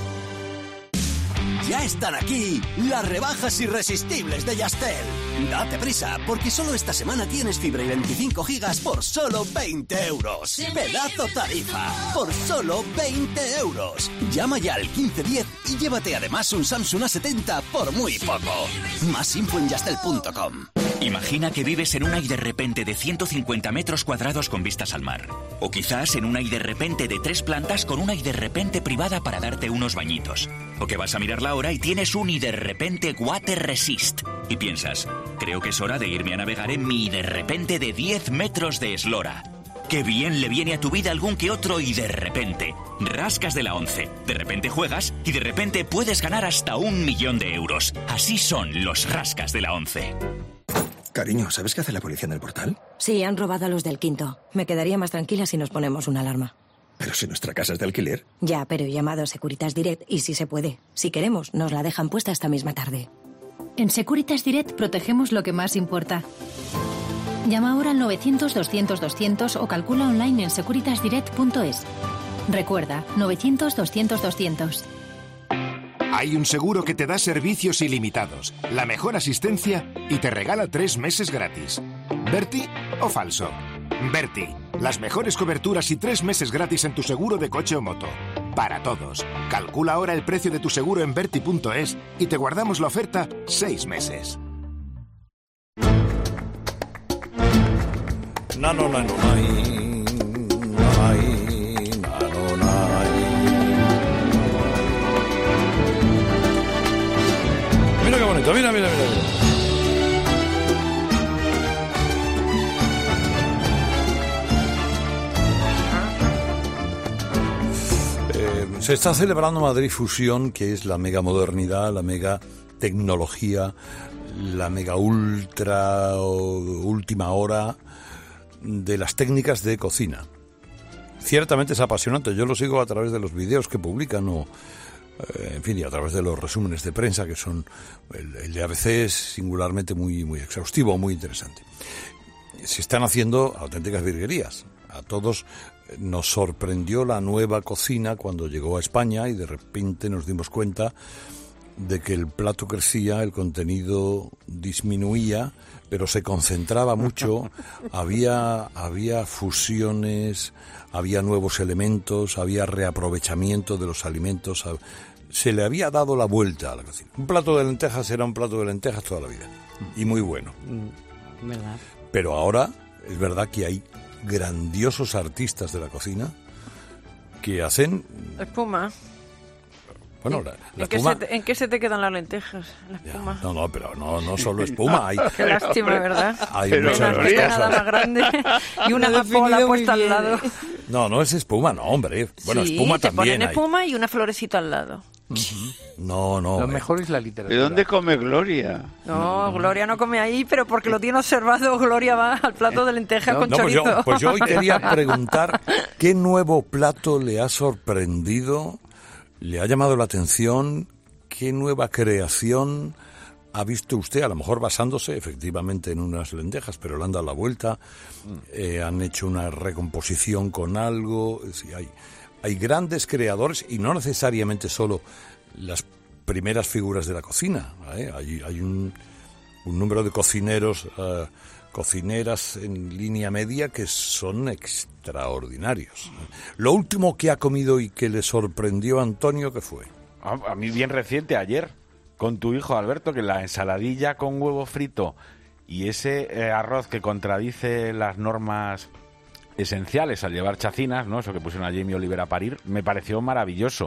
Ya están aquí las rebajas irresistibles de Yastel. Date prisa, porque solo esta semana tienes fibra y veinticinco gigas por solo veinte euros. Pedazo tarifa, por solo veinte euros. Llama ya al quince diez y llévate además un Samsung A setenta por muy poco. Más info en yastel punto com. Imagina que vives en un aire de repente de ciento cincuenta metros cuadrados con vistas al mar. O quizás en un aire de repente de tres plantas con una aire de repente privada para darte unos bañitos. O que vas a mirar la hora y tienes un de repente Water Resist. Y piensas, creo que es hora de irme a navegar en mi de repente de diez metros de eslora. ¡Qué bien le viene a tu vida algún que otro y de repente! Rascas de la once. De repente juegas y de repente puedes ganar hasta un millón de euros. Así son los rascas de la once. Cariño, ¿sabes qué hace la policía en el portal? Sí, han robado a los del quinto. Me quedaría más tranquila si nos ponemos una alarma. Pero si nuestra casa es de alquiler. Ya, pero he llamado a Securitas Direct y si se puede. Si queremos, nos la dejan puesta esta misma tarde. En Securitas Direct protegemos lo que más importa. Llama ahora al novecientos doscientos doscientos o calcula online en securitas direct punto es. Recuerda, novecientos doscientos doscientos. Hay un seguro que te da servicios ilimitados, la mejor asistencia y te regala tres meses gratis. ¿Berti o falso? Berti, las mejores coberturas y tres meses gratis en tu seguro de coche o moto. Para todos. Calcula ahora el precio de tu seguro en berti punto es y te guardamos la oferta seis meses. No, no, no, no, Mira qué bonito, mira, mira, mira. Eh, se está celebrando Madrid Fusión, que es la mega modernidad, la mega tecnología, la mega ultra o última hora de las técnicas de cocina. Ciertamente es apasionante, yo lo sigo a través de los vídeos que publican o, eh, en fin, y a través de los resúmenes de prensa que son, el, el de A B C es singularmente muy, muy exhaustivo, muy interesante. Se están haciendo auténticas virguerías. A todos nos sorprendió la nueva cocina cuando llegó a España y de repente nos dimos cuenta de que el plato crecía, el contenido disminuía, pero se concentraba mucho, había, había fusiones, había nuevos elementos, había reaprovechamiento de los alimentos, se le había dado la vuelta a la cocina. Un plato de lentejas era un plato de lentejas toda la vida, y muy bueno. ¿Verdad? Pero ahora es verdad que hay grandiosos artistas de la cocina que hacen... espuma. Bueno, la, la ¿En, qué espuma... se te, ¿En qué se te quedan las lentejas? La espuma. No, no, pero no, no solo espuma. Hay, qué lástima, ¿verdad? Hay pero muchas una nada más grande y una amapola puesta al lado. No, no es espuma, no, hombre. Bueno, sí, espuma te también ponen hay. espuma y una florecita al lado. Uh-huh. No, no. Lo eh. mejor es la literatura. ¿De dónde come Gloria? No, no, Gloria no come ahí, pero porque lo tiene observado, Gloria va al plato de lentejas no, con no, chorizo. Pues yo, pues yo hoy quería preguntar qué nuevo plato le ha sorprendido, le ha llamado la atención, qué nueva creación ha visto usted, a lo mejor basándose efectivamente en unas lentejas, pero le han dado la vuelta, eh, han hecho una recomposición con algo. Sí, hay, hay grandes creadores y no necesariamente solo las primeras figuras de la cocina. ¿eh? Hay, hay un, un número de cocineros, uh, cocineras en línea media que son extraordinarios. Lo último que ha comido y que le sorprendió a Antonio, ¿qué fue? A, a mí bien reciente, ayer, con tu hijo Alberto, que la ensaladilla con huevo frito y ese eh, arroz que contradice las normas esenciales al llevar chacinas, ¿no? Eso que pusieron a Jamie Oliver a parir, me pareció maravilloso.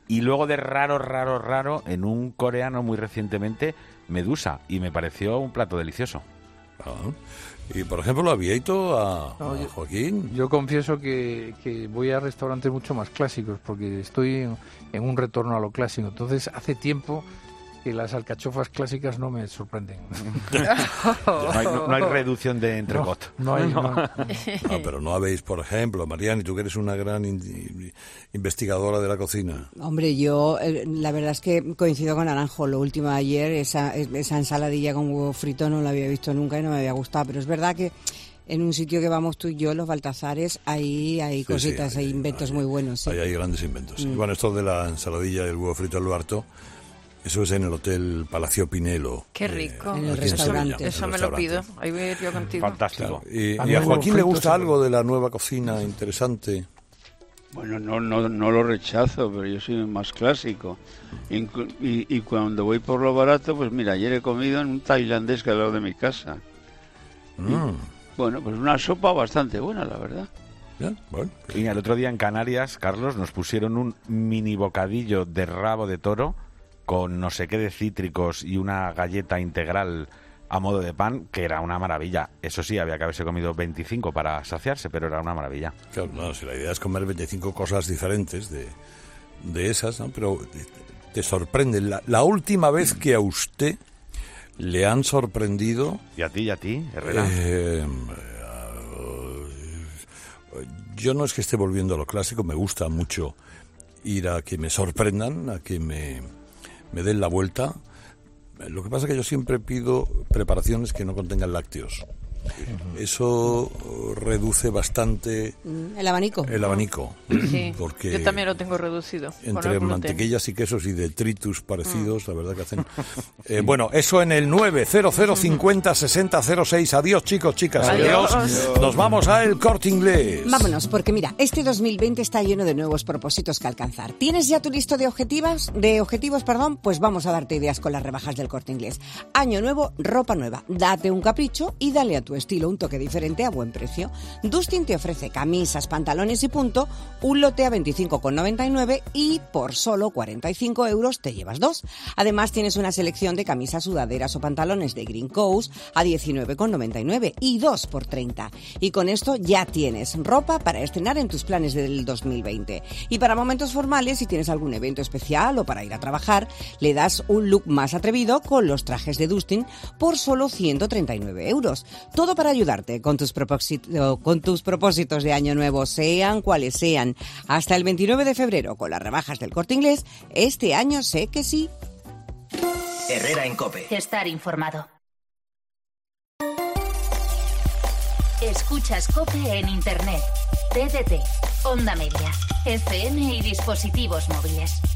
Y luego de raro, raro, raro, en un coreano muy recientemente, medusa. Y me pareció un plato delicioso. Ah. Y, por ejemplo, ¿lo había ido a, No, a yo- Joaquín? Yo confieso que, que voy a restaurantes mucho más clásicos porque estoy en, en un retorno a lo clásico. Entonces, hace tiempo que las alcachofas clásicas no me sorprenden. No hay, no- no hay reducción de entrecot. No, no hay, no. No, pero no habéis, por ejemplo, Mariani, tú que eres una gran in- investigadora de la cocina. Hombre, yo eh, la verdad es que coincido con Naranjo. Lo último de ayer, esa, esa ensaladilla con huevo frito no la había visto nunca y no me había gustado. Pero es verdad que en un sitio que vamos tú y yo, los Baltazares, ahí hay Sí, cositas, sí, hay inventos muy buenos. Sí. Ahí hay grandes inventos. Mm. Y bueno, esto de la ensaladilla y el huevo frito al Luarto, eso es en el Hotel Palacio Pinelo. Qué rico. En el aquí en restaurante. Sevilla, Eso en me el lo pido. restaurante. Ahí voy a ir yo contigo. Fantástico. Y, A mí y a el Joaquín huevo le frito gusta se- algo de la nueva cocina interesante. Bueno, no, no, no lo rechazo, pero yo soy más clásico. Inclu- Y, y cuando voy por lo barato, pues mira, ayer he comido en un tailandés que al lado de mi casa. Mm. Bueno, pues una sopa bastante buena, la verdad. Bien, bueno. Y el otro día en Canarias, Carlos, nos pusieron un mini bocadillo de rabo de toro con no sé qué de cítricos y una galleta integral a modo de pan, que era una maravilla. Eso sí, había que haberse comido veinticinco para saciarse, pero era una maravilla. Claro, no, si la idea es comer veinticinco cosas diferentes de, de esas, ¿no? Pero te sorprende. La, la última vez que a usted le han sorprendido... ¿Y a ti, y a ti, Herrera? Eh, yo no es que esté volviendo a lo clásico, me gusta mucho ir a que me sorprendan, a que me, me den la vuelta. Lo que pasa es que yo siempre pido preparaciones que no contengan lácteos. Eso reduce bastante Mm, El abanico. el abanico. Sí, Porque yo también lo tengo reducido. con el entre gluten. mantequillas y quesos y detritus parecidos, la verdad que hacen... Eh, bueno, eso en el nueve cero cero cincuenta sesenta cero seis. Adiós, chicos, chicas. Adiós. Adiós. Nos vamos a El Corte Inglés. Vámonos, porque mira, este dos mil veinte está lleno de nuevos propósitos que alcanzar. ¿Tienes ya tu listo de objetivos? De objetivos, perdón, pues vamos a darte ideas con las rebajas del Corte Inglés. Año nuevo, ropa nueva. Date un capricho y dale a tu estilo un toque diferente a buen precio. Dustin te ofrece camisas, pantalones y punto, un lote a veinticinco con noventa y nueve y por solo cuarenta y cinco euros te llevas dos. Además tienes una selección de camisas, sudaderas o pantalones de Green Coast a diecinueve con noventa y nueve y dos por treinta. Y con esto ya tienes ropa para estrenar en tus planes del dos mil veinte. Y para momentos formales, si tienes algún evento especial o para ir a trabajar, le das un look más atrevido con los trajes de Dustin por solo ciento treinta y nueve euros. Todo para ayudarte con tus, propósito, con tus propósitos de año nuevo, sean cuales sean. Hasta el veintinueve de febrero, con las rebajas del Corte Inglés, este año sé que sí. Herrera en COPE. Estar informado. Escuchas COPE en Internet, T D T, Onda Media, F M y dispositivos móviles.